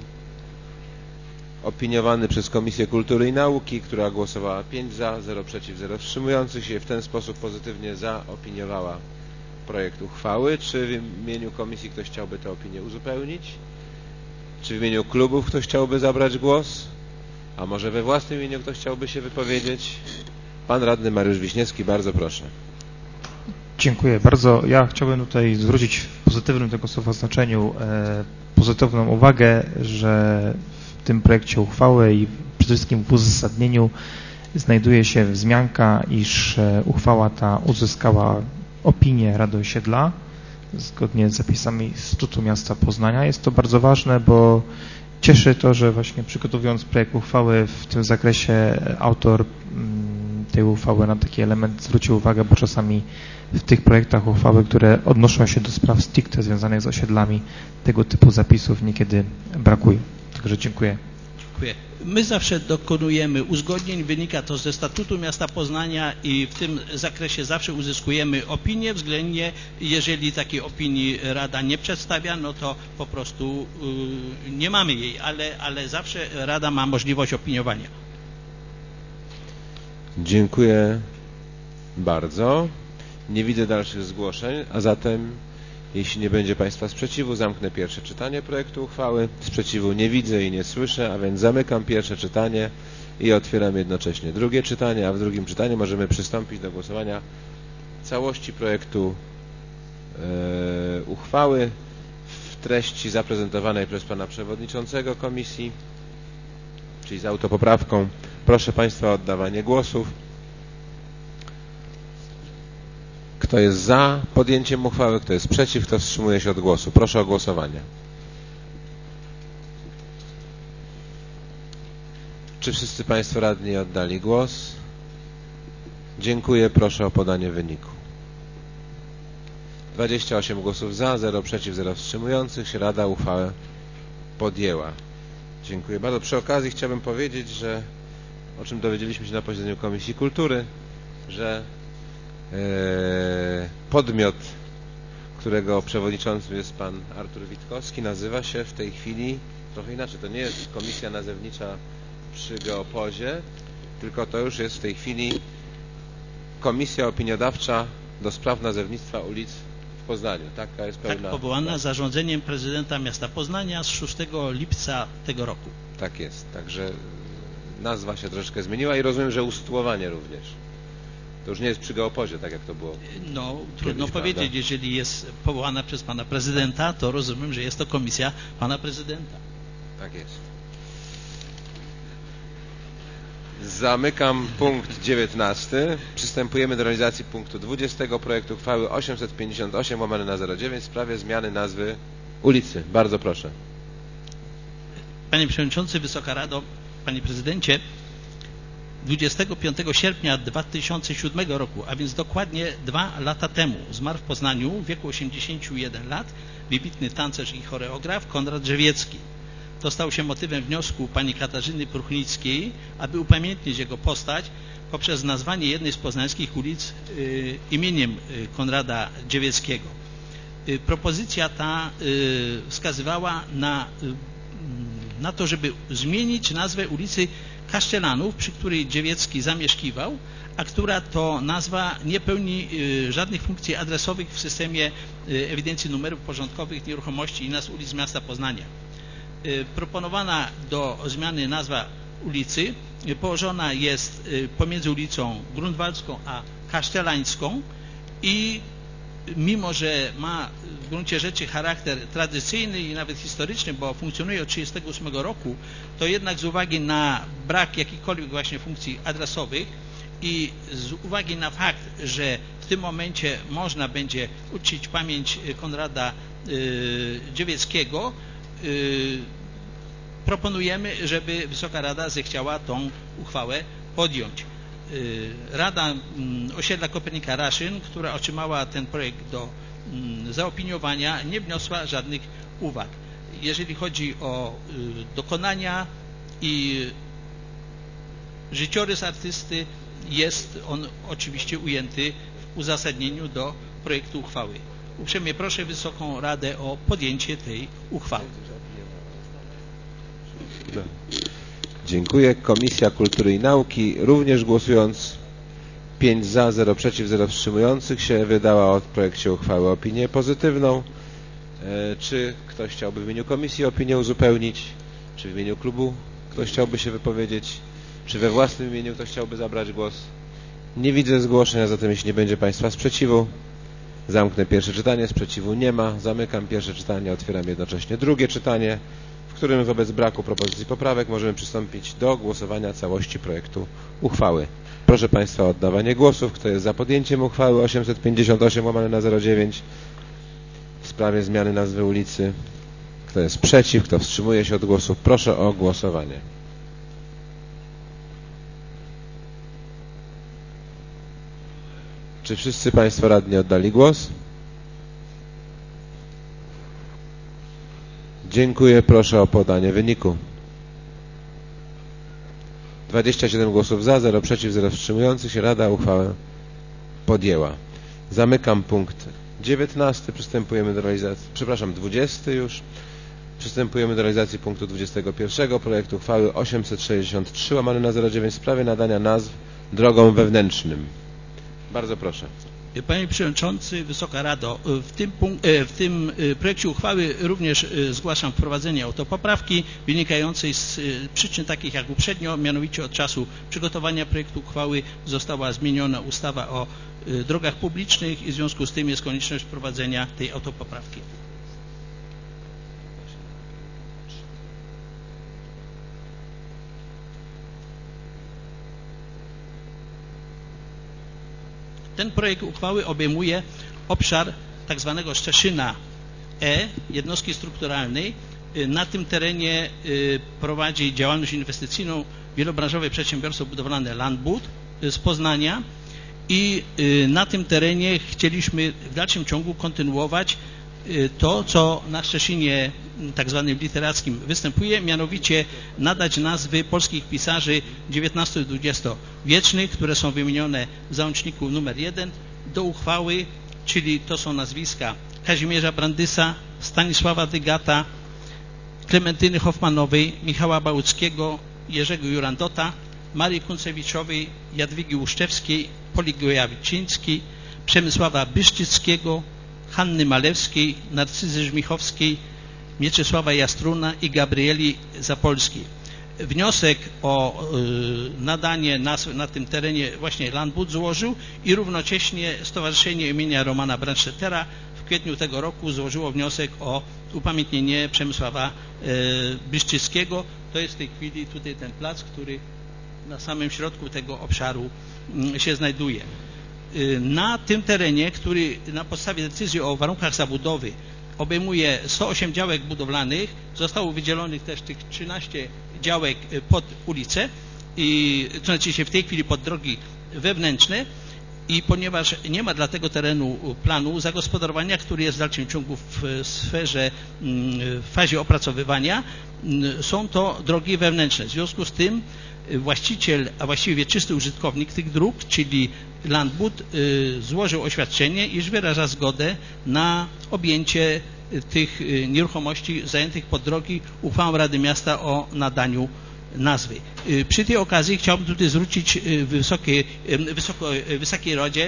opiniowany przez Komisję Kultury i Nauki, która głosowała pięć za, zero przeciw, zero wstrzymujących się. W ten sposób pozytywnie zaopiniowała projekt uchwały. Czy w imieniu komisji ktoś chciałby tę opinię uzupełnić? Czy w imieniu klubów ktoś chciałby zabrać głos? A może we własnym imieniu ktoś chciałby się wypowiedzieć? Pan radny Mariusz Wiśniewski, bardzo proszę. Dziękuję bardzo. Ja chciałbym tutaj zwrócić w pozytywnym tego słowa znaczeniu e, pozytywną uwagę, że w tym projekcie uchwały i przede wszystkim w uzasadnieniu znajduje się wzmianka, iż e, uchwała ta uzyskała opinię Rady Osiedla zgodnie z zapisami Statutu Miasta Poznania. Jest to bardzo ważne, bo cieszy to, że właśnie przygotowując projekt uchwały w tym zakresie autor tej uchwały na taki element zwrócił uwagę, bo czasami w tych projektach uchwały, które odnoszą się do spraw stricte związanych z osiedlami, tego typu zapisów niekiedy brakuje. Także dziękuję. Dziękuję. My zawsze dokonujemy uzgodnień, wynika to ze Statutu Miasta Poznania i w tym zakresie zawsze uzyskujemy opinię względnie, jeżeli takiej opinii Rada nie przedstawia, no to po prostu yy, nie mamy jej, ale, ale zawsze Rada ma możliwość opiniowania. Dziękuję bardzo. Nie widzę dalszych zgłoszeń, a zatem jeśli nie będzie Państwa sprzeciwu, zamknę pierwsze czytanie projektu uchwały. Sprzeciwu nie widzę i nie słyszę, a więc zamykam pierwsze czytanie i otwieram jednocześnie drugie czytanie, a w drugim czytaniu możemy przystąpić do głosowania całości projektu e, uchwały w treści zaprezentowanej przez Pana Przewodniczącego Komisji, czyli z autopoprawką. Proszę Państwa o oddawanie głosów. Kto jest za podjęciem uchwały, kto jest przeciw, kto wstrzymuje się od głosu? Proszę o głosowanie. Czy wszyscy Państwo radni oddali głos? Dziękuję. Proszę o podanie wyniku. dwadzieścia osiem głosów za, zero przeciw, zero wstrzymujących się. Rada uchwałę podjęła. Dziękuję bardzo. Przy okazji chciałbym powiedzieć, że o czym dowiedzieliśmy się na posiedzeniu Komisji Kultury, że e, podmiot, którego przewodniczącym jest pan Artur Witkowski, nazywa się w tej chwili trochę inaczej. To nie jest Komisja Nazewnicza przy Geopozie, tylko to już jest w tej chwili Komisja Opiniodawcza do spraw nazewnictwa ulic w Poznaniu. Taka jest pełna... Tak, powołana zarządzeniem prezydenta miasta Poznania z szóstego lipca tego roku. Tak jest. Także nazwa się troszeczkę zmieniła i rozumiem, że usytuowanie również. To już nie jest przy Geopozie, tak jak to było. No, trudno powiedzieć, prawda? Jeżeli jest powołana przez pana prezydenta, to rozumiem, że jest to komisja pana prezydenta. Tak jest. Zamykam punkt dziewiętnasty. Przystępujemy do realizacji punktu dwudziestego projektu uchwały osiemset pięćdziesiąt osiem łamane na zero dziewięć w sprawie zmiany nazwy ulicy. Bardzo proszę. Panie Przewodniczący, Wysoka Rado, Panie Prezydencie, dwudziestego piątego sierpnia dwa tysiące siódmego roku, a więc dokładnie dwa lata temu, zmarł w Poznaniu w wieku osiemdziesięciu jeden lat wybitny tancerz i choreograf Konrad Drzewiecki. To stało się motywem wniosku pani Katarzyny Pruchnickiej, aby upamiętnić jego postać poprzez nazwanie jednej z poznańskich ulic y, imieniem y, Konrada Drzewieckiego. Y, propozycja ta y, wskazywała na, y, na to, żeby zmienić nazwę ulicy Kasztelanów, przy której Drzewiecki zamieszkiwał, a która to nazwa nie pełni y, żadnych funkcji adresowych w systemie y, ewidencji numerów porządkowych nieruchomości i nazw ulic miasta Poznania. Proponowana do zmiany nazwa ulicy położona jest pomiędzy ulicą Grunwaldzką a Kasztelańską i mimo, że ma w gruncie rzeczy charakter tradycyjny i nawet historyczny, bo funkcjonuje od tysiąc dziewięćset trzydziestego ósmego roku, to jednak z uwagi na brak jakichkolwiek właśnie funkcji adresowych i z uwagi na fakt, że w tym momencie można będzie uczcić pamięć Konrada yy, Drzewieckiego, Yy, proponujemy, żeby Wysoka Rada zechciała tą uchwałę podjąć. Yy, Rada yy, Osiedla Kopernika-Raszyn, która otrzymała ten projekt do yy, zaopiniowania, nie wniosła żadnych uwag. Jeżeli chodzi o yy, dokonania i życiorys artysty, jest on oczywiście ujęty w uzasadnieniu do projektu uchwały. Uprzejmie proszę Wysoką Radę o podjęcie tej uchwały. Dziękuję. Komisja Kultury i Nauki, również głosując pięć za, zero przeciw, zero wstrzymujących się, wydała o projekcie uchwały opinię pozytywną. E, czy ktoś chciałby w imieniu komisji opinię uzupełnić? Czy w imieniu klubu ktoś chciałby się wypowiedzieć? Czy we własnym imieniu ktoś chciałby zabrać głos? Nie widzę zgłoszenia, zatem jeśli nie będzie Państwa sprzeciwu, zamknę pierwsze czytanie. Sprzeciwu nie ma. Zamykam pierwsze czytanie. Otwieram jednocześnie drugie czytanie, w którym wobec braku propozycji poprawek możemy przystąpić do głosowania całości projektu uchwały. Proszę Państwa o oddawanie głosów. Kto jest za podjęciem uchwały osiemset pięćdziesiąt osiem łamane na zero dziewięć w sprawie zmiany nazwy ulicy? Kto jest przeciw? Kto wstrzymuje się od głosu? Proszę o głosowanie. Czy wszyscy Państwo radni oddali głos? Dziękuję. Proszę o podanie wyniku. dwadzieścia siedem głosów za, zero przeciw, zero wstrzymujących się. Rada uchwałę podjęła. Zamykam punkt dziewiętnasty. Przystępujemy do realizacji, przepraszam, dwudziesty już. Przystępujemy do realizacji punktu dwudziestego pierwszego projektu uchwały osiemset sześćdziesiąt trzy łamane na zero dziewięć w sprawie nadania nazw drogom wewnętrznym. Bardzo proszę. Panie Przewodniczący, Wysoka Rado, w tym, w tym projekcie uchwały również zgłaszam wprowadzenie autopoprawki wynikającej z przyczyn takich jak uprzednio, mianowicie od czasu przygotowania projektu uchwały została zmieniona ustawa o drogach publicznych i w związku z tym jest konieczność wprowadzenia tej autopoprawki. Ten projekt uchwały obejmuje obszar tak zwanego Szczeszyna E, jednostki strukturalnej. Na tym terenie prowadzi działalność inwestycyjną wielobranżowe przedsiębiorstwo budowlane Landbud z Poznania i na tym terenie chcieliśmy w dalszym ciągu kontynuować to, co na Szczecinie tak zwanym literackim występuje, mianowicie nadać nazwy polskich pisarzy dziewiętnasto i dwudziestowiecznych, które są wymienione w załączniku numer jeden do uchwały, czyli to są nazwiska Kazimierza Brandysa, Stanisława Dygata, Klementyny Hoffmanowej, Michała Bałuckiego, Jerzego Jurandota, Marii Kuncewiczowej, Jadwigi Łuszczewskiej, Poli Gojawiczyńskiej, Przemysława Byszczyckiego, Hanny Malewskiej, Narcyzy Żmichowskiej, Mieczysława Jastruna i Gabrieli Zapolskiej. Wniosek o y, nadanie nazwy na tym terenie właśnie Landbud złożył i równocześnie Stowarzyszenie imienia Romana Brandstättera w kwietniu tego roku złożyło wniosek o upamiętnienie Przemysława y, Byszczyckiego. To jest w tej chwili tutaj ten plac, który na samym środku tego obszaru y, się znajduje. Y, na tym terenie, który na podstawie decyzji o warunkach zabudowy obejmuje sto osiem działek budowlanych, zostało wydzielonych też tych trzynaście działek pod ulicę, i, to znaczy się w tej chwili pod drogi wewnętrzne, i ponieważ nie ma dla tego terenu planu zagospodarowania, który jest w dalszym ciągu w sferze, w fazie opracowywania, są to drogi wewnętrzne. W związku z tym właściciel, a właściwie wieczysty użytkownik tych dróg, czyli Landbud, złożył oświadczenie, iż wyraża zgodę na objęcie tych nieruchomości zajętych pod drogi uchwałą Rady Miasta o nadaniu nazwy. Przy tej okazji chciałbym tutaj zwrócić wysokiej, wysoko, Wysokiej Radzie,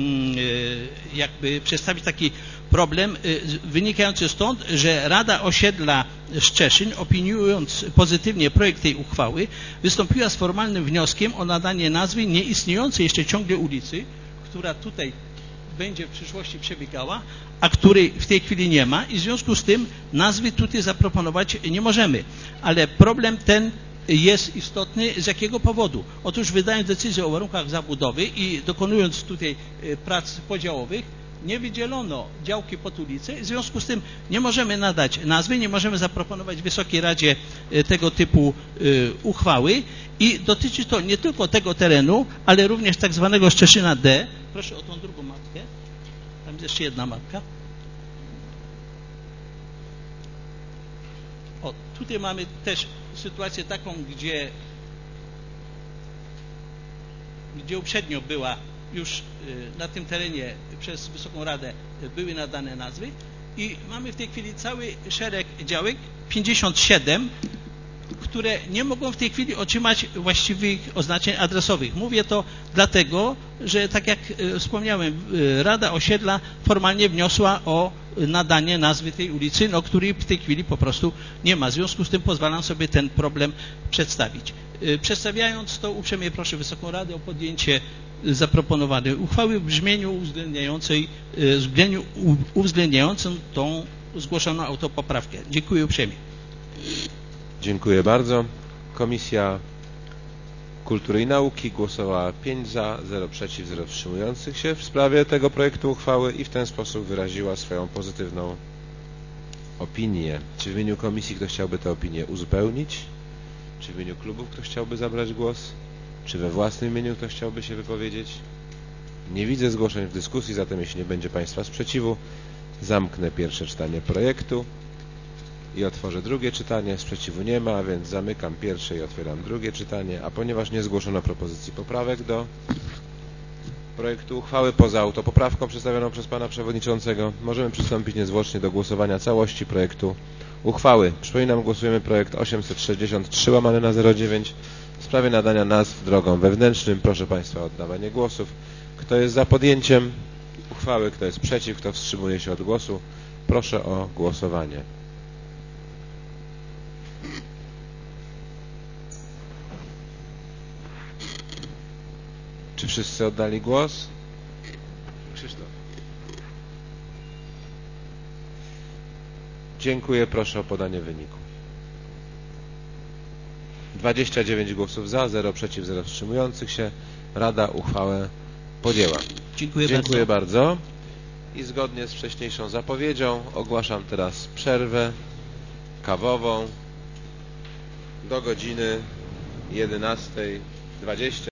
jakby przedstawić taki problem wynikający stąd, że Rada Osiedla Szczeszyn, opiniując pozytywnie projekt tej uchwały, wystąpiła z formalnym wnioskiem o nadanie nazwy nieistniejącej jeszcze ciągle ulicy, która tutaj będzie w przyszłości przebiegała, a której w tej chwili nie ma, i w związku z tym nazwy tutaj zaproponować nie możemy. Ale problem ten jest istotny z jakiego powodu? Otóż wydając decyzję o warunkach zabudowy i dokonując tutaj prac podziałowych, nie wydzielono działki pod ulicę, w związku z tym nie możemy nadać nazwy, nie możemy zaproponować Wysokiej Radzie tego typu uchwały, i dotyczy to nie tylko tego terenu, ale również tak zwanego Szczeszyna D. Proszę o tą drugą mapkę. Tam jest jeszcze jedna mapka. O, tutaj mamy też sytuację taką, gdzie, gdzie uprzednio była już na tym terenie przez Wysoką Radę były nadane nazwy, i mamy w tej chwili cały szereg działek, pięćdziesiąt siedem, które nie mogą w tej chwili otrzymać właściwych oznaczeń adresowych. Mówię to dlatego, że tak jak wspomniałem, Rada Osiedla formalnie wniosła o nadanie nazwy tej ulicy, no, której w tej chwili po prostu nie ma. W związku z tym pozwalam sobie ten problem przedstawić. Przedstawiając to, uprzejmie proszę Wysoką Radę o podjęcie zaproponowanej uchwały w brzmieniu uwzględniającej, w brzmieniu uwzględniającym tą zgłoszoną autopoprawkę. Dziękuję uprzejmie. Dziękuję bardzo. Komisja Kultury i Nauki głosowała pięć za, zero przeciw, zero wstrzymujących się w sprawie tego projektu uchwały i w ten sposób wyraziła swoją pozytywną opinię. Czy w imieniu komisji ktoś chciałby tę opinię uzupełnić? Czy w imieniu klubów ktoś chciałby zabrać głos? Czy we własnym imieniu ktoś chciałby się wypowiedzieć? Nie widzę zgłoszeń w dyskusji, zatem jeśli nie będzie Państwa sprzeciwu, zamknę pierwsze czytanie projektu i otworzę drugie czytanie. Sprzeciwu nie ma, a więc zamykam pierwsze i otwieram drugie czytanie, a ponieważ nie zgłoszono propozycji poprawek do projektu uchwały poza autopoprawką przedstawioną przez Pana Przewodniczącego, możemy przystąpić niezwłocznie do głosowania całości projektu uchwały. Przypominam, głosujemy projekt osiemset sześćdziesiąt trzy łamane na zero dziewięć w sprawie nadania nazw drogom wewnętrznym. Proszę Państwa o oddawanie głosów. Kto jest za podjęciem uchwały, kto jest przeciw, kto wstrzymuje się od głosu, proszę o głosowanie. Czy wszyscy oddali głos? Krzysztof. Dziękuję, proszę o podanie wyniku. dwadzieścia dziewięć głosów za, zero przeciw, zero wstrzymujących się. Rada uchwałę podjęła. Dziękuję, Dziękuję bardzo. bardzo. I zgodnie z wcześniejszą zapowiedzią ogłaszam teraz przerwę kawową do godziny jedenastej dwadzieścia.